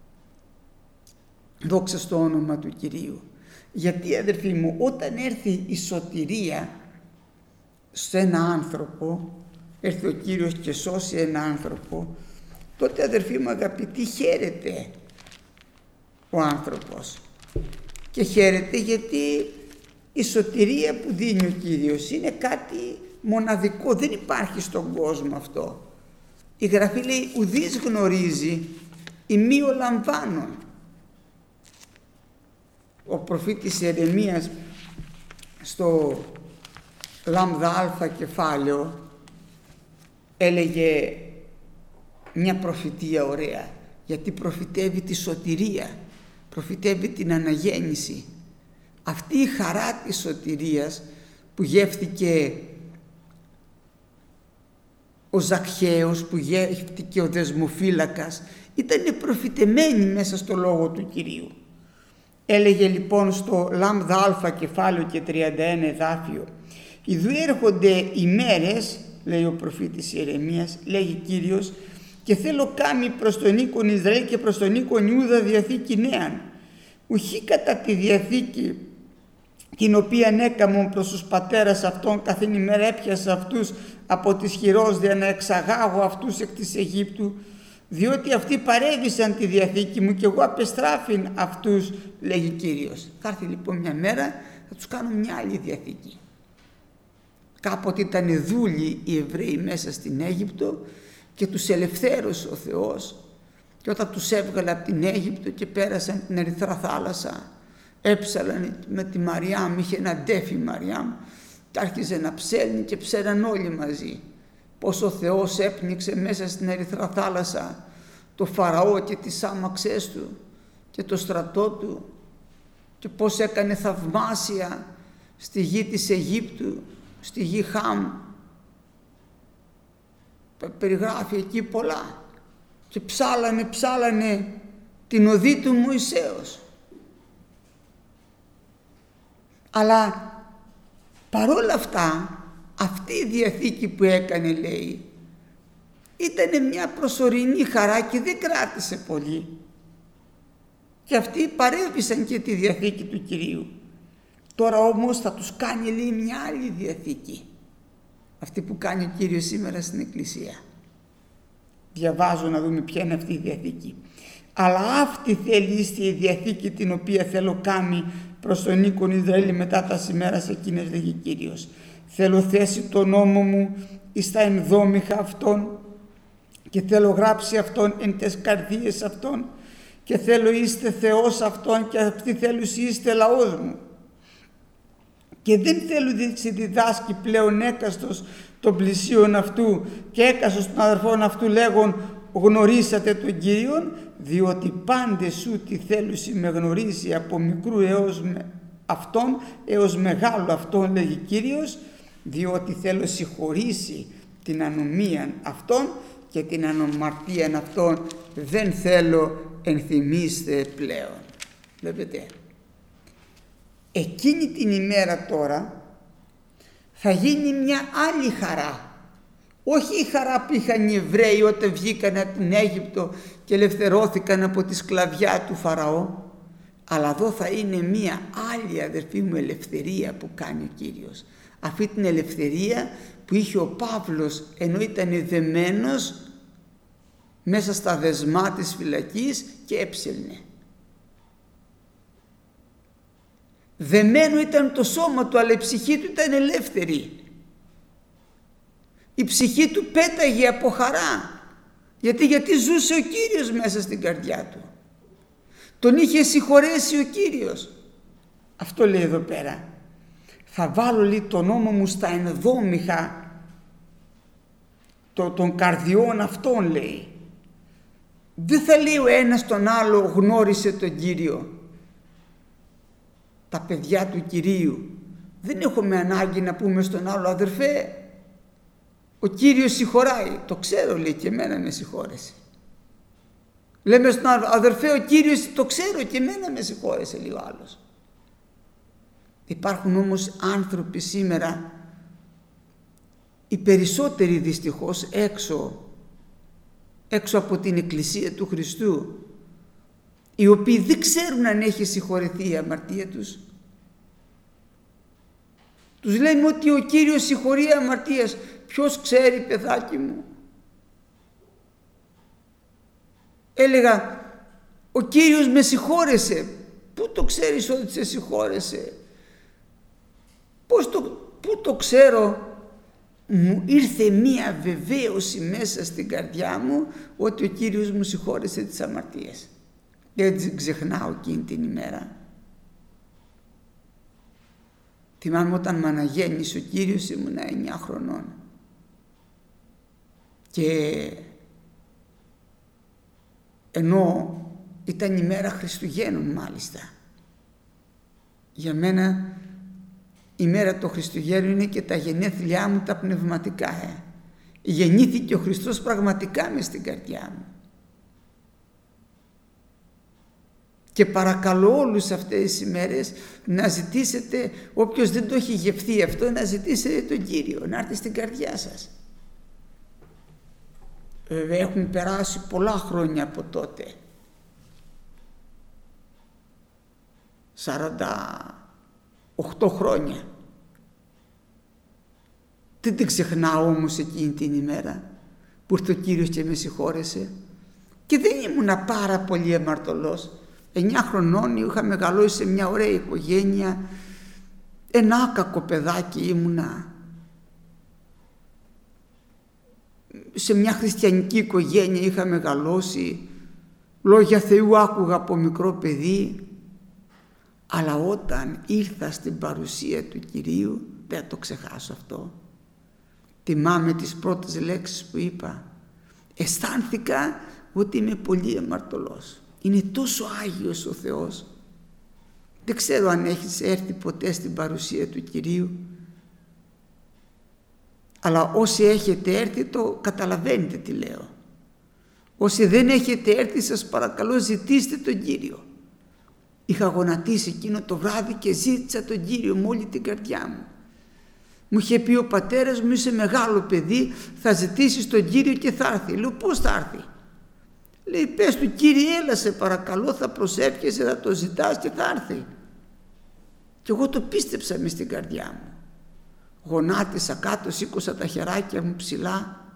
Δόξα στο όνομα του Κυρίου. Γιατί, αδερφοί μου, όταν έρθει η σωτηρία σε ένα άνθρωπο, έρθει ο Κύριος και σώσει ένα άνθρωπο, τότε, αδερφοί μου αγαπητοί, χαίρεται ο άνθρωπος. Και χαίρεται γιατί η σωτηρία που δίνει ο Κύριος είναι κάτι μοναδικό, δεν υπάρχει στον κόσμο αυτό. Η Γραφή λέει, ουδής γνωρίζει ημί ο λαμβάνων. Ο προφήτης Ιερεμίας στο λάμδα αλφα κεφάλαιο έλεγε μια προφητεία ωραία, γιατί προφητεύει τη σωτηρία, προφητεύει την αναγέννηση. Αυτή η χαρά της σωτηρίας που γεύθηκε ο Ζακχαίος, που γεύτηκε ο δεσμοφύλακας, ήταν προφητεμένη μέσα στο λόγο του Κυρίου. Έλεγε λοιπόν στο λάμδα αλφα κεφάλαιο και τριάντα ένα εδάφιο, «Ιδού έρχονται οι μέρες», λέει ο προφήτης Ιερεμίας, λέγει Κύριος, «και θέλω κάμει προς τον οίκον Ισραήλ και προς τον οίκον Ιούδα διαθήκη νέαν, ουχή κατά τη διαθήκη την οποία έκαμον προς τους πατέρας αυτών, καθήν ημέρα έπιασα αυτούς από της χειρός για να εξαγάγω αυτούς εκ της Αιγύπτου, διότι αυτοί παρέβησαν τη διαθήκη μου και εγώ απεστράφην αυτούς», λέγει Κύριος. Θα έρθει λοιπόν μια μέρα, θα τους κάνω μια άλλη διαθήκη. Κάποτε ήταν δούλοι οι Εβραίοι μέσα στην Αίγυπτο και τους ελευθέρωσε ο Θεός, και όταν τους έβγαλε από την Αίγυπτο και πέρασαν την Ερυθρά θάλασσα, έψαλαν με τη Μαριάμ, είχε ένα ντέφι Μαριάμ, και άρχιζε να ψέλνει και ψέραν όλοι μαζί. Πώς ο Θεός έπνιξε μέσα στην Ερυθρά θάλασσα το Φαραώ και τις άμαξές του και το στρατό του, και πώς έκανε θαυμάσια στη γη της Αιγύπτου, στη γη Χάμ. Περιγράφει εκεί πολλά. Και ψάλανε, ψάλανε την οδή του Μωυσέως. Αλλά παρόλα αυτά, αυτή η διαθήκη που έκανε, λέει, ήταν μια προσωρινή χαρά και δεν κράτησε πολύ. Και αυτοί παρέβησαν και τη διαθήκη του Κυρίου. Τώρα όμως θα τους κάνει, λέει, μια άλλη διαθήκη. Αυτή που κάνει ο Κύριος σήμερα στην Εκκλησία. Διαβάζω να δούμε ποια είναι αυτή η διαθήκη. «Αλλά αυτή θέλει είστε η διαθήκη την οποία θέλω κάμει προς τον οίκον Ισραήλ μετά τα ημέρας εκείνες, λέγει Κύριος. Θέλω θέσει τον νόμο μου εις τα ενδόμηχα αυτών και θέλω γράψει αυτόν εν τες καρδίες αυτών και θέλω είστε Θεός αυτόν και αυτοί θέλουν είστε λαός μου. και δεν θέλω σε διδάσκει πλέον έκαστος των πλησίων αυτού και έκαστος των αδερφών αυτού λέγον γνωρίσατε τον Κύριον, διότι πάντες σου τι θέλουσι με γνωρίζει από μικρού έως με αυτόν έως μεγάλο αυτόν, λέγει Κύριος, διότι θέλω συγχωρήσει την ανομίαν αυτών και την ανομαρτίαν αυτών δεν θέλω ενθυμίστε πλέον. Βλέπετε, εκείνη την ημέρα τώρα θα γίνει μια άλλη χαρά. Όχι η χαρά που είχαν οι Εβραίοι όταν βγήκαν από την Αίγυπτο και ελευθερώθηκαν από τη σκλαβιά του Φαραώ, αλλά εδώ θα είναι μια άλλη, αδερφοί μου, ελευθερία που κάνει ο Κύριος. Αυτή την ελευθερία που είχε ο Παύλος ενώ ήταν δεμένος μέσα στα δεσμά της φυλακής και έψελνε. Δεμένο ήταν το σώμα του, αλλά η ψυχή του ήταν ελεύθερη. Η ψυχή του πέταγε από χαρά. Γιατί, γιατί ζούσε ο Κύριος μέσα στην καρδιά του. Τον είχε συγχωρέσει ο Κύριος. Αυτό λέει εδώ πέρα. Θα βάλω, λέει, τον νόμο μου στα ενδόμηχα το, των καρδιών αυτών, λέει. Δεν θα λέει ο ένας τον άλλο γνώρισε τον Κύριο. Τα παιδιά του Κυρίου. Δεν έχουμε ανάγκη να πούμε στον άλλο αδερφέ, ο Κύριος συγχωράει. Το ξέρω, λέει, και εμένα με συγχώρεσε. Λέμε στον άλλο αδερφέ, ο Κύριος το ξέρω και εμένα με συγχώρεσε, λέει ο άλλος. Υπάρχουν όμως άνθρωποι σήμερα, οι περισσότεροι δυστυχώς έξω, έξω από την Εκκλησία του Χριστού, οι οποίοι δεν ξέρουν αν έχει συγχωρεθεί η αμαρτία τους. Τους λέμε ότι ο Κύριος συγχωρεί αμαρτίας. Ποιος ξέρει, παιδάκι μου? Έλεγα, ο Κύριος με συγχώρεσε. Πού το ξέρεις ότι σε συγχώρεσε? Πώς το, πού το ξέρω? Μου ήρθε μία βεβαίωση μέσα στην καρδιά μου ότι ο Κύριος μου συγχώρεσε τις αμαρτίες. Δεν ξεχνάω εκείνη την ημέρα. Θυμάμαι όταν μ' αναγέννησε ο Κύριος, ήμουνα εννιά χρονών. Και ενώ ήταν ημέρα Χριστουγέννων μάλιστα. Για μένα η μέρα των Χριστουγέννων είναι και τα γενέθλιά μου τα πνευματικά. Ε. Γεννήθηκε ο Χριστός πραγματικά μες στην καρδιά μου. Και παρακαλώ όλους αυτές τις ημέρες να ζητήσετε, όποιος δεν το έχει γευθεί αυτό, να ζητήσετε τον Κύριο, να έρθει στην καρδιά σας. Βέβαια έχουν περάσει πολλά χρόνια από τότε. σαράντα οκτώ χρόνια. Δεν την ξεχνάω όμως εκείνη την ημέρα που ήρθε ο Κύριος και με συγχώρεσε. Και δεν ήμουνα πάρα πολύ αμαρτωλός. Εννιά χρονών είχα μεγαλώσει σε μια ωραία οικογένεια. Ένα άκακο παιδάκι ήμουνα. Σε μια χριστιανική οικογένεια είχα μεγαλώσει. Λόγια Θεού άκουγα από μικρό παιδί. Αλλά όταν ήρθα στην παρουσία του Κυρίου, δεν το ξεχάσω αυτό. Θυμάμαι τις πρώτες λέξεις που είπα. Αισθάνθηκα ότι είμαι πολύ αμαρτωλός. Είναι τόσο Άγιος ο Θεός. Δεν ξέρω αν έχεις έρθει ποτέ στην παρουσία του Κυρίου. Αλλά όσοι έχετε έρθει το καταλαβαίνετε τι λέω. Όσοι δεν έχετε έρθει σας παρακαλώ ζητήστε τον Κύριο. Είχα γονατίσει εκείνο το βράδυ και ζήτησα τον Κύριο με όλη την καρδιά μου. Μου είχε πει ο πατέρας μου, είσαι μεγάλο παιδί, θα ζητήσεις τον Κύριο και θα έρθει. Λέω, πώς θα έρθει? Λέει, πες του, Κύριε, έλα σε παρακαλώ, θα προσεύχεσαι, θα το ζητάς και θα έρθει. Και εγώ το πίστεψα μες στην καρδιά μου. Γονάτισα κάτω, σήκωσα τα χεράκια μου ψηλά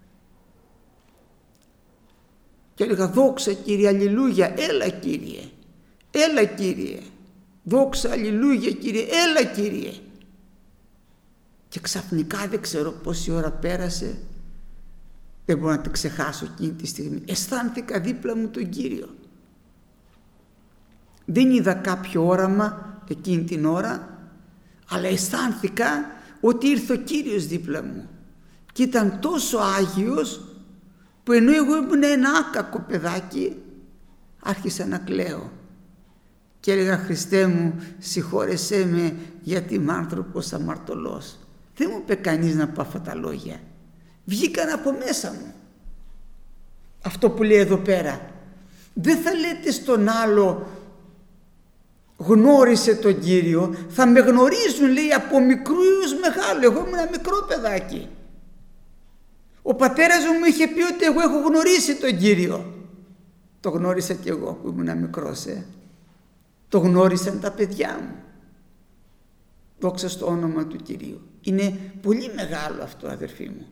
και έλεγα, δόξα Κύριε, αλληλούια, έλα Κύριε, έλα Κύριε, δόξα, αλληλούια Κύριε, έλα Κύριε. Και ξαφνικά δεν ξέρω πόση ώρα πέρασε, δεν μπορώ να τη ξεχάσω εκείνη τη στιγμή. Αισθάνθηκα δίπλα μου τον Κύριο. Δεν είδα κάποιο όραμα εκείνη την ώρα, Αλλά αισθάνθηκα ότι ήρθε ο Κύριος δίπλα μου και ήταν τόσο Άγιος που ενώ εγώ ήμουν ένα άκακο παιδάκι, άρχισα να κλαίω και έλεγα, Χριστέ μου, συγχώρεσέ με γιατί είμαι άνθρωπος αμαρτωλός. Δεν μου είπε κανείς να πω αυτά τα λόγια, βγήκαν από μέσα μου. Αυτό που λέει εδώ πέρα, δεν θα λέτε στον άλλο γνώρισε τον Κύριο, θα με γνωρίζουν, λέει, από μικρού έως μεγάλο. Εγώ ήμουν ένα μικρό παιδάκι. Ο πατέρας μου είχε πει ότι εγώ έχω γνωρίσει τον Κύριο. Το γνώρισα κι εγώ που ήμουν μικρός, ε. Το γνώρισαν τα παιδιά μου. Δόξα στο όνομα του Κυρίου. Είναι πολύ μεγάλο αυτό, αδερφοί μου.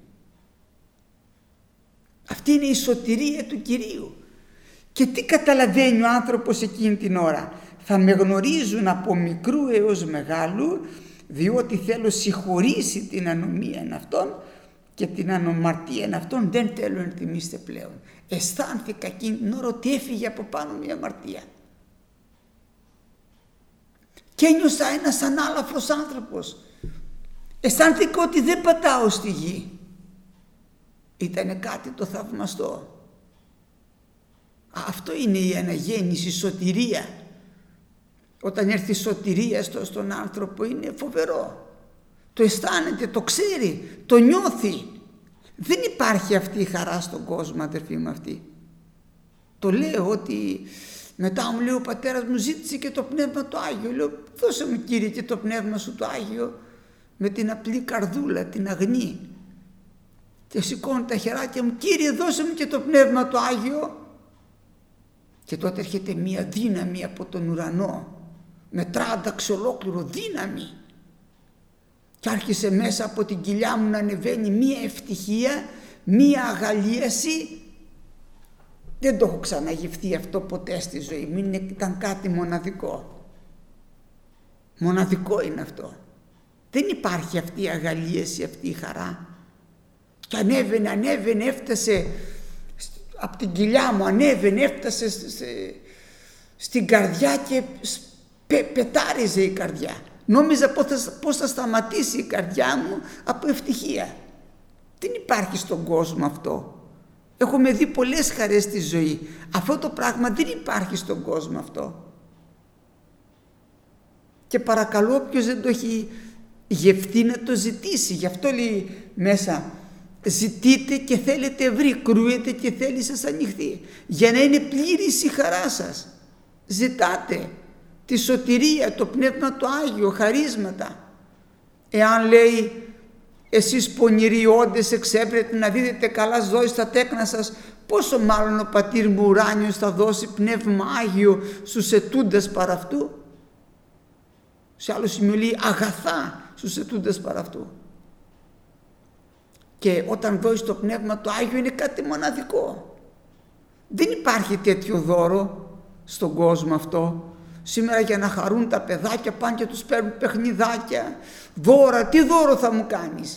Αυτή είναι η σωτηρία του Κυρίου. Και τι καταλαβαίνει ο άνθρωπος εκείνη την ώρα? Θα με γνωρίζουν από μικρού έως μεγάλου, διότι θέλω συγχωρήσει την ανομία αυτών και την ανομαρτία αυτών δεν θέλω να τιμήστε πλέον. Αισθάνθηκα εκείνη την ώρα ότι έφυγε από πάνω μια αμαρτία. Και ένιωσα ένας ανάλαφρος άνθρωπος. Αισθάνθηκα ότι δεν πατάω στη γη. Ήτανε κάτι το θαυμαστό. Αυτό είναι η αναγέννηση, η σωτηρία. Όταν έρθει η σωτηρία στο, στον άνθρωπο είναι φοβερό. Το αισθάνεται, το ξέρει, το νιώθει. Δεν υπάρχει αυτή η χαρά στον κόσμο, αδερφοί μου, αυτή. Το λέω ότι μετά μου λέει ο πατέρας μου ζήτησε και το Πνεύμα το Άγιο. Λέω, δώσε μου Κύριε και το Πνεύμα σου το Άγιο, με την απλή καρδούλα, την αγνή. Και σηκώνω τα χεράκια μου, Κύριε δώσε μου και το Πνεύμα το Άγιο. Και τότε έρχεται μία δύναμη από τον ουρανό, με τράνταξε ολόκληρο δύναμη. Και άρχισε μέσα από την κοιλιά μου να ανεβαίνει μία ευτυχία, μία αγαλίαση. Δεν το έχω ξαναγευθεί αυτό ποτέ στη ζωή μου, ήταν κάτι μοναδικό. Μοναδικό είναι αυτό. Δεν υπάρχει αυτή η αγαλίαση, αυτή η χαρά. Και ανέβαινε, ανέβαινε, έφτασε από την κοιλιά μου, ανέβαινε, έφτασε σε, στην καρδιά και πε, πετάριζε η καρδιά. Νόμιζα πώς θα, πώς θα σταματήσει η καρδιά μου από ευτυχία. Δεν υπάρχει στον κόσμο αυτό. Έχουμε δει πολλές χαρές στη ζωή. Αυτό το πράγμα δεν υπάρχει στον κόσμο αυτό. Και παρακαλώ όποιος δεν το έχει γευτεί να το ζητήσει. Γι' αυτό λέει μέσα, ζητείτε και θέλετε βρει, κρούετε και θέλει σας ανοιχθεί. Για να είναι πλήρης η χαρά σας. Ζητάτε τη σωτηρία, το Πνεύμα το Άγιο, χαρίσματα. Εάν λέει εσείς πονηροί όντες εξέπρεπε να δίδετε καλά ζωή στα τέκνα σας, πόσο μάλλον ο Πατήρ μου ουράνιος θα δώσει Πνεύμα Άγιο στους ετούντες παρά αυτού. Σε άλλο σημείο λέει αγαθά στους ετούντες παρά αυτού. Και όταν δώσει το Πνεύμα το Άγιο είναι κάτι μοναδικό. Δεν υπάρχει τέτοιο δώρο στον κόσμο αυτό. Σήμερα για να χαρούν τα παιδάκια πάνε και τους παίρνουν παιχνιδάκια, δώρα, τι δώρο θα μου κάνεις?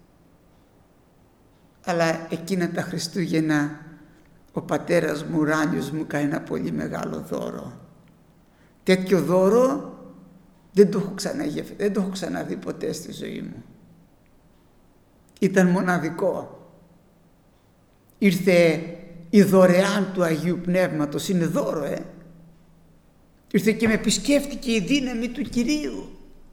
Αλλά εκείνα τα Χριστούγεννα ο πατέρας μου ουράνιος μου κάνει ένα πολύ μεγάλο δώρο. Τέτοιο δώρο δεν το έχω ξαναγευθεί, δεν το έχω ξαναδεί ποτέ στη ζωή μου. Ήταν μοναδικό. Ήρθε η δωρεάν του Αγίου Πνεύματος, είναι δώρο, ε. Ήρθε και με επισκέφτηκε η δύναμη του Κυρίου.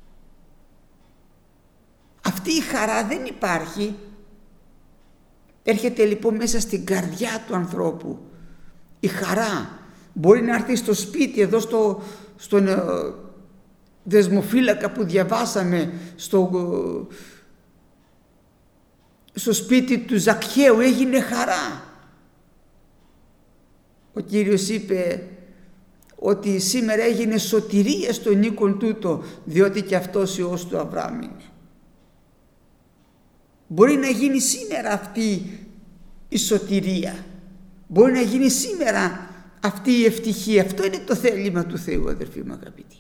Αυτή η χαρά δεν υπάρχει. Έρχεται λοιπόν μέσα στην καρδιά του ανθρώπου. Η χαρά μπορεί να έρθει στο σπίτι, εδώ στο, στον ε, δεσμοφύλακα που διαβάσαμε, στο, ε, στο σπίτι του Ζακχαίου έγινε χαρά. Ο Κύριος είπε ότι σήμερα έγινε σωτηρία στον οίκον τούτο, διότι και αυτός Υιός του Αβραάμ είναι. Μπορεί να γίνει σήμερα αυτή η σωτηρία. Μπορεί να γίνει σήμερα αυτή η ευτυχία. Αυτό είναι το θέλημα του Θεού, αδερφοί μου αγαπητοί.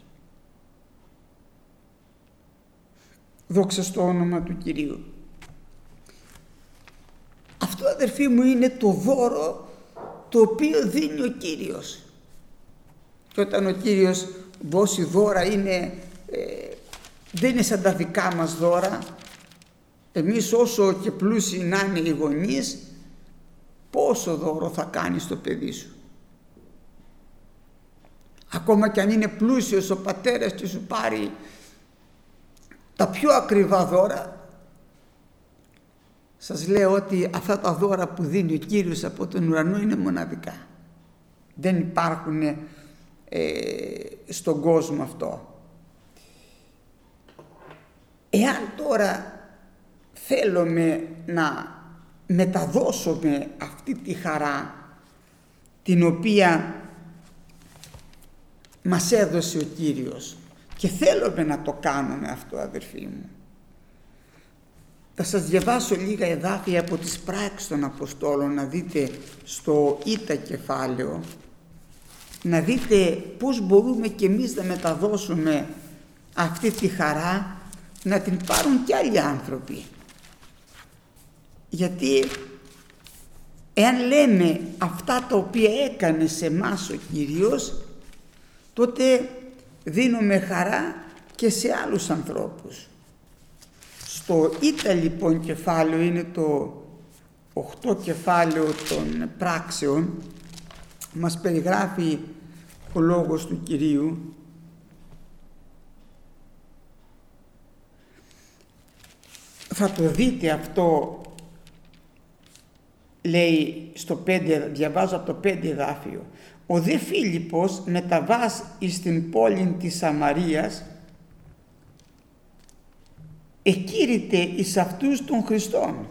Δόξα στο όνομα του Κυρίου. Αυτό, αδερφοί μου, είναι το δώρο το οποίο δίνει ο Κύριος. Και όταν ο Κύριος δώσει δώρα είναι ε, δεν είναι σαν τα δικά μας δώρα. Εμείς όσο και πλούσιοι να είναι οι γονείς, πόσο δώρο θα κάνεις στο παιδί σου. Ακόμα κι αν είναι πλούσιος ο πατέρας και σου πάρει τα πιο ακριβά δώρα, σας λέω ότι αυτά τα δώρα που δίνει ο Κύριος από τον ουρανό είναι μοναδικά. Δεν υπάρχουν ε, στον κόσμο αυτό. Εάν τώρα θέλουμε να μεταδώσουμε αυτή τη χαρά την οποία μας έδωσε ο Κύριος, και θέλουμε να το κάνουμε αυτό, αδερφοί μου, θα σας διαβάσω λίγα εδάφια από τις πράξεις των Αποστόλων, να δείτε στο Ήτα κεφάλαιο, να δείτε πώς μπορούμε και εμείς να μεταδώσουμε αυτή τη χαρά, να την πάρουν κι άλλοι άνθρωποι. Γιατί εάν λέμε αυτά τα οποία έκανε σε εμάς ο Κύριος, τότε δίνουμε χαρά και σε άλλους ανθρώπους. Στο Ήτα λοιπόν κεφάλαιο, είναι το οκτώ κεφάλαιο των πράξεων, μας περιγράφει ο λόγος του Κυρίου. Θα το δείτε αυτό, λέει στο πέντε, διαβάζω από το πέντε εδάφιο. Ο δε Φίλιππος μεταβάς εις την πόλη της Σαμαρίας εκήρυτε εις αυτούς των Χριστών,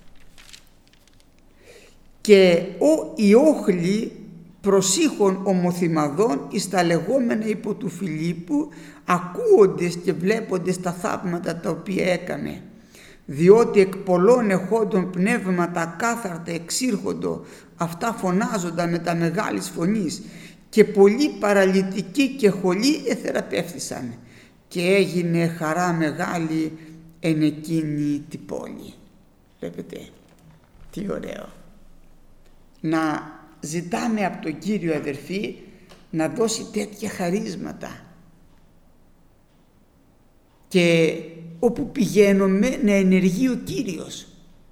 και ο Ιόχλη προσήχων ομοθυμαδών εις τα λεγόμενα υπό του Φιλίππου, ακούοντες και βλέποντες τα θαύματα τα οποία έκανε, διότι εκ πολλών εχόντων πνεύματα ακάθαρτα εξήρχοντο, αυτά φωνάζοντα με τα μεγάλης φωνής, και πολλοί παραλυτικοί και χολοί εθεραπεύθησαν, και έγινε χαρά μεγάλη εν εκείνη την πόλη. Βλέπετε τι ωραίο. Να ζητάμε από τον Κύριο, αδερφοί, να δώσει τέτοια χαρίσματα, και όπου πηγαίνουμε να ενεργεί ο Κύριος.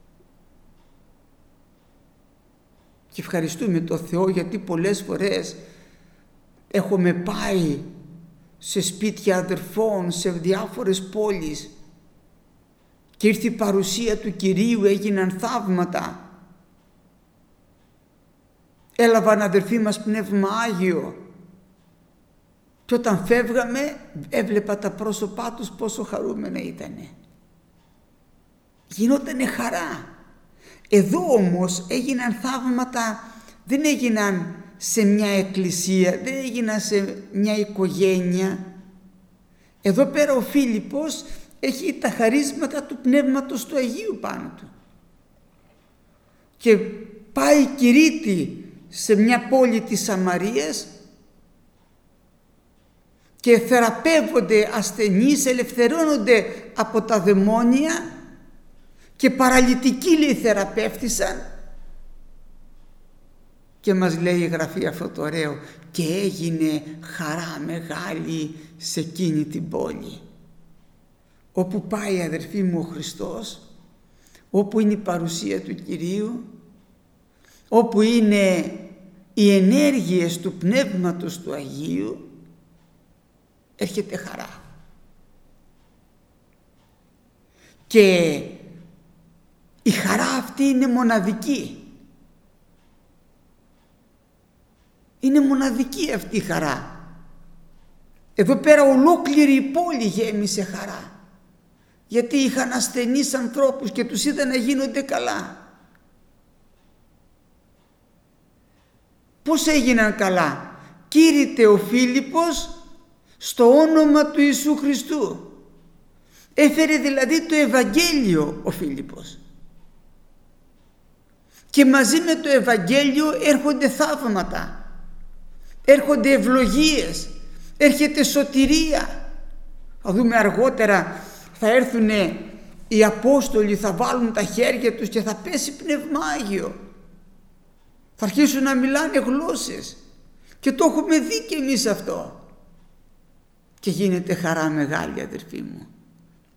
Και ευχαριστούμε τον Θεό, γιατί πολλές φορές έχουμε πάει σε σπίτια αδερφών, σε διάφορες πόλεις, και ήρθε η παρουσία του Κυρίου, έγιναν θαύματα. Έλαβαν αδερφοί μας Πνεύμα Άγιο, και όταν φεύγαμε έβλεπα τα πρόσωπά τους πόσο χαρούμενα ήτανε. Γινότανε χαρά. Εδώ όμως έγιναν θαύματα, δεν έγιναν σε μια εκκλησία, δεν έγιναν σε μια οικογένεια. Εδώ πέρα ο Φίλιππος έχει τα χαρίσματα του Πνεύματος του Αγίου πάνω του, και πάει κηρύττει σε μια πόλη της Σαμαρίας, και θεραπεύονται ασθενείς, ελευθερώνονται από τα δαιμόνια, και παραλυτικοί, λέει, θεραπεύτησαν, και μας λέει η Γραφή αυτό το ωραίο, και έγινε χαρά μεγάλη σε εκείνη την πόλη. Όπου πάει, αδερφοί μου, ο Χριστός, όπου είναι η παρουσία του Κυρίου, όπου είναι οι ενέργειες του Πνεύματος του Αγίου, έρχεται χαρά. Και η χαρά αυτή είναι μοναδική. Είναι μοναδική αυτή η χαρά. Εδώ πέρα ολόκληρη η πόλη γέμισε χαρά, γιατί είχαν ασθενείς ανθρώπους και τους είδαν να γίνονται καλά. Πώς έγιναν καλά? Κήρυτε ο Φίλιππος στο όνομα του Ιησού Χριστού. Έφερε δηλαδή το Ευαγγέλιο ο Φίλιππος, και μαζί με το Ευαγγέλιο έρχονται θαύματα, έρχονται ευλογίες, έρχεται σωτηρία. Θα δούμε αργότερα, θα έρθουν οι Απόστολοι, θα βάλουν τα χέρια τους και θα πέσει Πνεύμα Άγιο, θα αρχίσουν να μιλάνε γλώσσες, και το έχουμε δει και εμείς αυτό, και γίνεται χαρά μεγάλη, αδερφοί μου.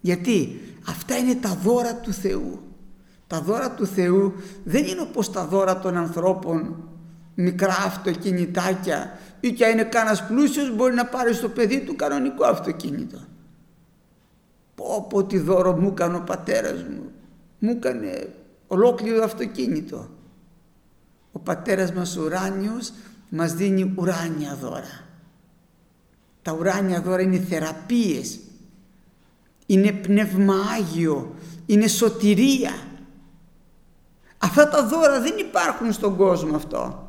Γιατί αυτά είναι τα δώρα του Θεού. Τα δώρα του Θεού δεν είναι όπως τα δώρα των ανθρώπων, μικρά αυτοκινητάκια, ή και αν είναι κανένας πλούσιος μπορεί να πάρει στο παιδί του κανονικό αυτοκίνητο. Πω πω τι δώρο μου έκανε ο πατέρας μου, μου έκανε ολόκληρο αυτοκίνητο. Ο πατέρας μας ουράνιος μας δίνει ουράνια δώρα. Τα ουράνια δώρα είναι θεραπείες, είναι πνεύμα Άγιο, είναι σωτηρία. Αυτά τα δώρα δεν υπάρχουν στον κόσμο αυτό.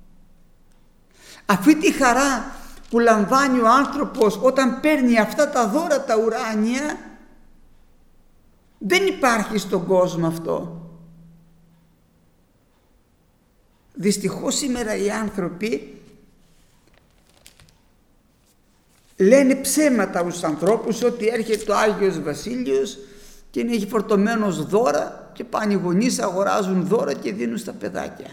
Αυτή τη χαρά που λαμβάνει ο άνθρωπος όταν παίρνει αυτά τα δώρα τα ουράνια δεν υπάρχει στον κόσμο αυτό. Δυστυχώς σήμερα οι άνθρωποι λένε ψέματα στους ανθρώπους ότι έρχεται ο Άγιος Βασίλειος και είναι φορτωμένος δώρα και πάνε οι γονείς, αγοράζουν δώρα και δίνουν στα παιδάκια.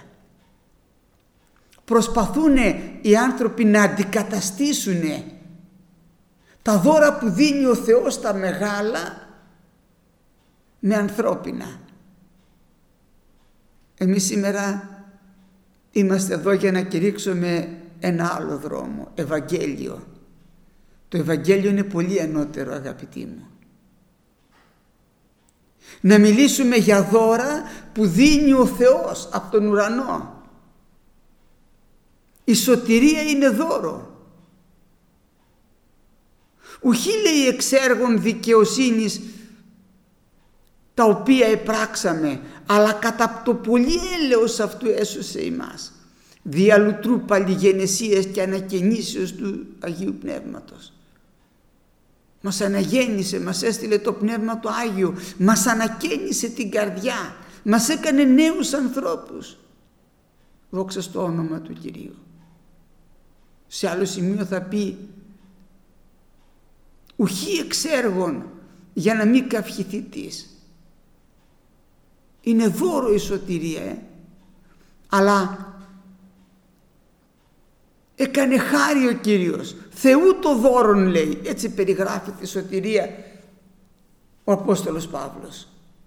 Προσπαθούν οι άνθρωποι να αντικαταστήσουν τα δώρα που δίνει ο Θεός τα μεγάλα με ανθρώπινα. Εμείς σήμερα είμαστε εδώ για να κηρύξουμε ένα άλλο δρόμο, Ευαγγέλιο. Το Ευαγγέλιο είναι πολύ ανώτερο, αγαπητοί μου. Να μιλήσουμε για δώρα που δίνει ο Θεός από τον ουρανό. Η σωτηρία είναι δώρο. Ουχή λέει εξ έργων δικαιοσύνης τα οποία επράξαμε, αλλά κατά το πολύ έλεος αυτού έσωσε ημάς, δια λουτρού παλιγενεσίας και ανακαινήσεως του Αγίου Πνεύματος. Μας αναγέννησε, μας έστειλε το Πνεύμα το Άγιο, μας ανακαίνισε την καρδιά, μας έκανε νέους ανθρώπους. Δόξα στο όνομα του Κυρίου. Σε άλλο σημείο θα πει ουχή εξ έργων για να μην καυχηθείς. Είναι δώρο η σωτηρία, ε? αλλά έκανε χάρη ο Κύριος. Θεού το δώρον λέει. Έτσι περιγράφει τη σωτηρία ο Απόστολος Παύλος.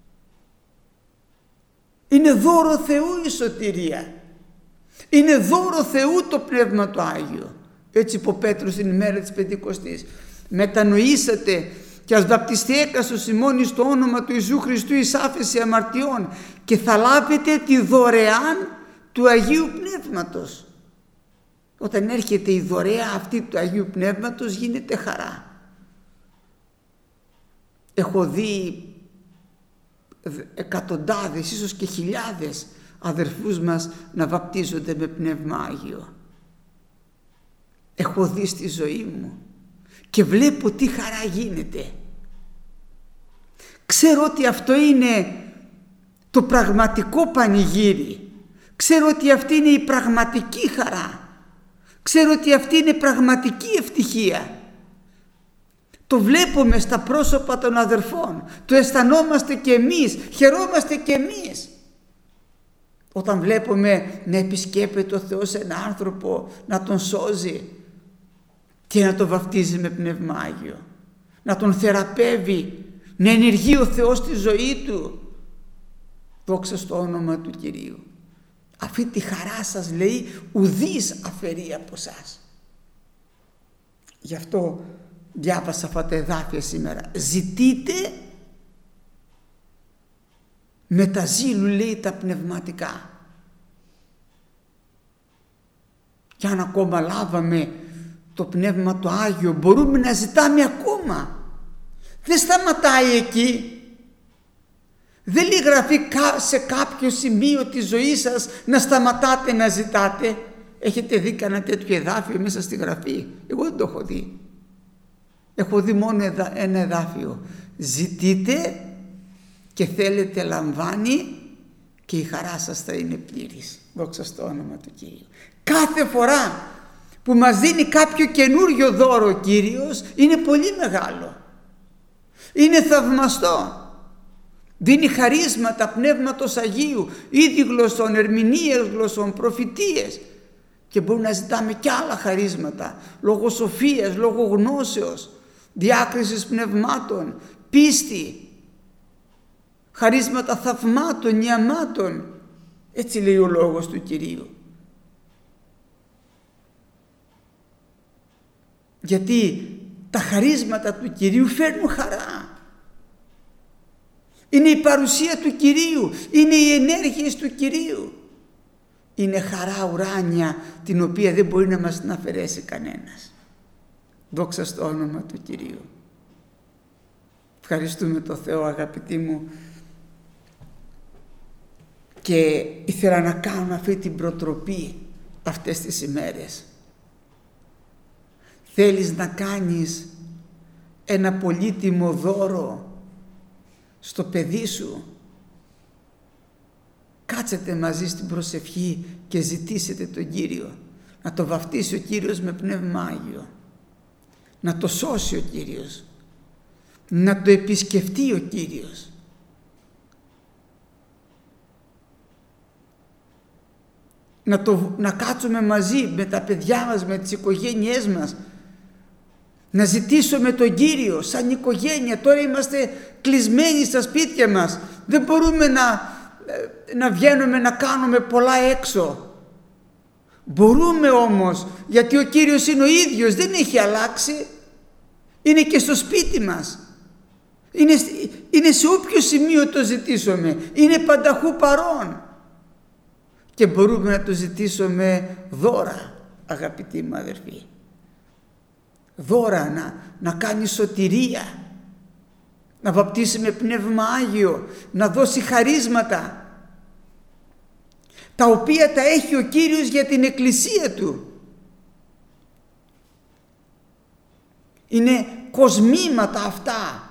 Είναι δώρο Θεού η σωτηρία. Είναι δώρο Θεού το Πνεύμα το Άγιο. Έτσι είπε ο Πέτρος την ημέρα της Πεντηκοστής. Μετανοήσατε και ας βαπτιστεί έκαστος ημών εις το όνομα του Ιησού Χριστού εις άφεση αμαρτιών και θα λάβετε τη δωρεάν του Αγίου Πνεύματος. Όταν έρχεται η δωρεά αυτή του Αγίου Πνεύματος γίνεται χαρά. Έχω δει εκατοντάδες, ίσως και χιλιάδες αδερφούς μας να βαπτίζονται με Πνεύμα Άγιο. Έχω δει στη ζωή μου και βλέπω τι χαρά γίνεται. Ξέρω ότι αυτό είναι το πραγματικό πανηγύρι. Ξέρω ότι αυτή είναι η πραγματική χαρά. Ξέρω ότι αυτή είναι πραγματική ευτυχία. Το βλέπουμε στα πρόσωπα των αδερφών. Το αισθανόμαστε και εμείς. Χαιρόμαστε και εμείς. Όταν βλέπουμε να επισκέπτεται ο Θεός έναν άνθρωπο, να τον σώζει και να τον βαφτίζει με Πνεύμα Άγιο, να τον θεραπεύει, να ενεργεί ο Θεός στη ζωή του. Δόξα στο όνομα του Κυρίου. Αυτή τη χαρά σας λέει ουδής αφαιρεί από σας. Γι' αυτό διάβασα αυτά τα εδάφια σήμερα. Ζητείτε με τα ζήλου λέει τα πνευματικά. Και αν ακόμα λάβαμε το Πνεύμα το Άγιο μπορούμε να ζητάμε ακόμα. Δεν σταματάει εκεί. Δεν λέει γραφή σε κάποιο σημείο της ζωής σας να σταματάτε να ζητάτε. Έχετε δει κανένα τέτοιο εδάφιο μέσα στη γραφή? Εγώ δεν το έχω δει. Έχω δει μόνο ένα εδάφιο. Ζητείτε και θέλετε λαμβάνει και η χαρά σας θα είναι πλήρης. Δόξα στο όνομα του Κύριου. Κάθε φορά που μας δίνει κάποιο καινούριο δώρο ο Κύριος είναι πολύ μεγάλο. Είναι θαυμαστό. Δίνει χαρίσματα Πνεύματος Αγίου, είδη γλωσσών, ερμηνείες γλωσσών, προφητείες, και μπορούμε να ζητάμε και άλλα χαρίσματα λόγω σοφίας, λόγω γνώσεως, διάκρισης πνευμάτων, πίστη, χαρίσματα θαυμάτων, ιαμάτων. Έτσι λέει ο λόγος του Κυρίου. Γιατί τα χαρίσματα του Κυρίου φέρνουν χαρά. Είναι η παρουσία του Κυρίου, είναι οι ενέργειες του Κυρίου. Είναι χαρά ουράνια την οποία δεν μπορεί να μας την αφαιρέσει κανένας. Δόξα στο όνομα του Κυρίου. Ευχαριστούμε τον Θεό, αγαπητοί μου, και ήθελα να κάνω αυτή την προτροπή αυτές τις ημέρες. Θέλεις να κάνεις ένα πολύτιμο δώρο στο παιδί σου? Κάτσετε μαζί στην προσευχή και ζητήσετε τον Κύριο να το βαφτίσει ο Κύριος με Πνεύμα Άγιο, να το σώσει ο Κύριος, να το επισκεφτεί ο Κύριος. Να, το, να κάτσουμε μαζί με τα παιδιά μας, με τις οικογένειές μας, να ζητήσουμε τον Κύριο σαν οικογένεια. Τώρα είμαστε κλεισμένοι στα σπίτια μας, δεν μπορούμε να, να βγαίνουμε να κάνουμε πολλά έξω. Μπορούμε όμως, γιατί ο Κύριος είναι ο ίδιος, δεν έχει αλλάξει, είναι και στο σπίτι μας, είναι, είναι σε όποιο σημείο το ζητήσουμε, είναι πανταχού παρόν. Και μπορούμε να το ζητήσουμε δώρα, αγαπητοί μου αδερφοί. Δώρα, να, να κάνει σωτηρία, να βαπτίσει με Πνεύμα Άγιο, να δώσει χαρίσματα, τα οποία τα έχει ο Κύριος για την Εκκλησία Του. Είναι κοσμήματα αυτά.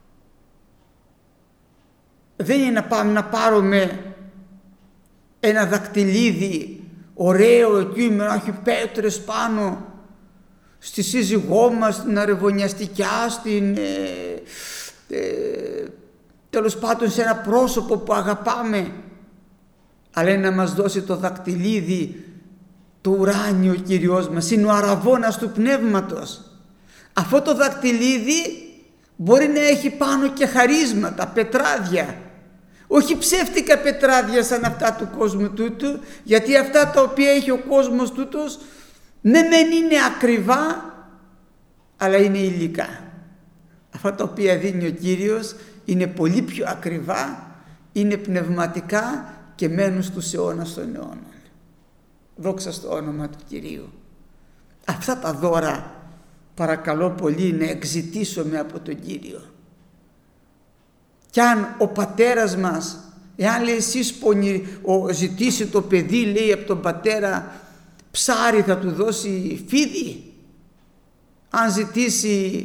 Δεν είναι να πάμε να πάρουμε ένα δακτυλίδι ωραίο εκεί με να έχει πέτρες πάνω, στη σύζυγό μας, στην αρεβωνιαστικιά, στην, ε, ε, τέλος πάντων σε ένα πρόσωπο που αγαπάμε, αλλά να μας δώσει το δακτυλίδι το ουράνιο. Ο Κύριος μας είναι ο αραβώνας του Πνεύματος. Αυτό το δακτυλίδι μπορεί να έχει πάνω και χαρίσματα, πετράδια, όχι ψεύτικα πετράδια σαν αυτά του κόσμου τούτου, γιατί αυτά τα οποία έχει ο κόσμος τούτος ναι μεν είναι ακριβά, αλλά είναι υλικά. Αυτά τα οποία δίνει ο Κύριος είναι πολύ πιο ακριβά, είναι πνευματικά και μένουν στους αιώνας των αιώνων. Δόξα στο όνομα του Κυρίου. Αυτά τα δώρα παρακαλώ πολύ να εξητήσουμε από τον Κύριο. Κι αν ο πατέρας μας, εάν λέει εσείς πονη, ο, ζητήσει το παιδί, λέει από τον πατέρα ψάρι, θα του δώσει φίδι? Αν ζητήσει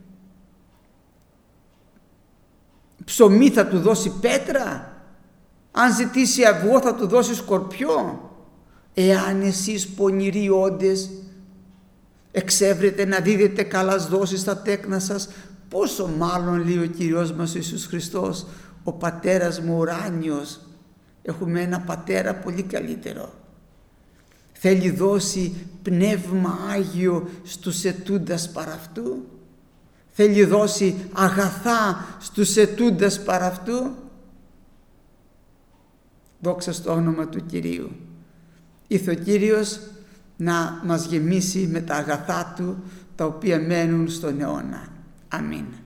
ψωμί θα του δώσει πέτρα? Αν ζητήσει αυγό θα του δώσει σκορπιό? Εάν εσείς πονηροί όντες εξεύρετε να δίδετε καλάς δόσεις στα τέκνα σας, πόσο μάλλον, λέει ο Κύριος μας ο Ιησούς Χριστός, ο πατέρας μου ουράνιος. Έχουμε ένα πατέρα πολύ καλύτερο. Θέλει δώσει Πνεύμα Άγιο στους ετούντας παρά αυτού. Θέλει δώσει αγαθά στους ετούντας παρά αυτού. Δόξα στο όνομα του Κυρίου. Ήρθε ο Κύριος να μας γεμίσει με τα αγαθά Του, τα οποία μένουν στον αιώνα. Αμήν.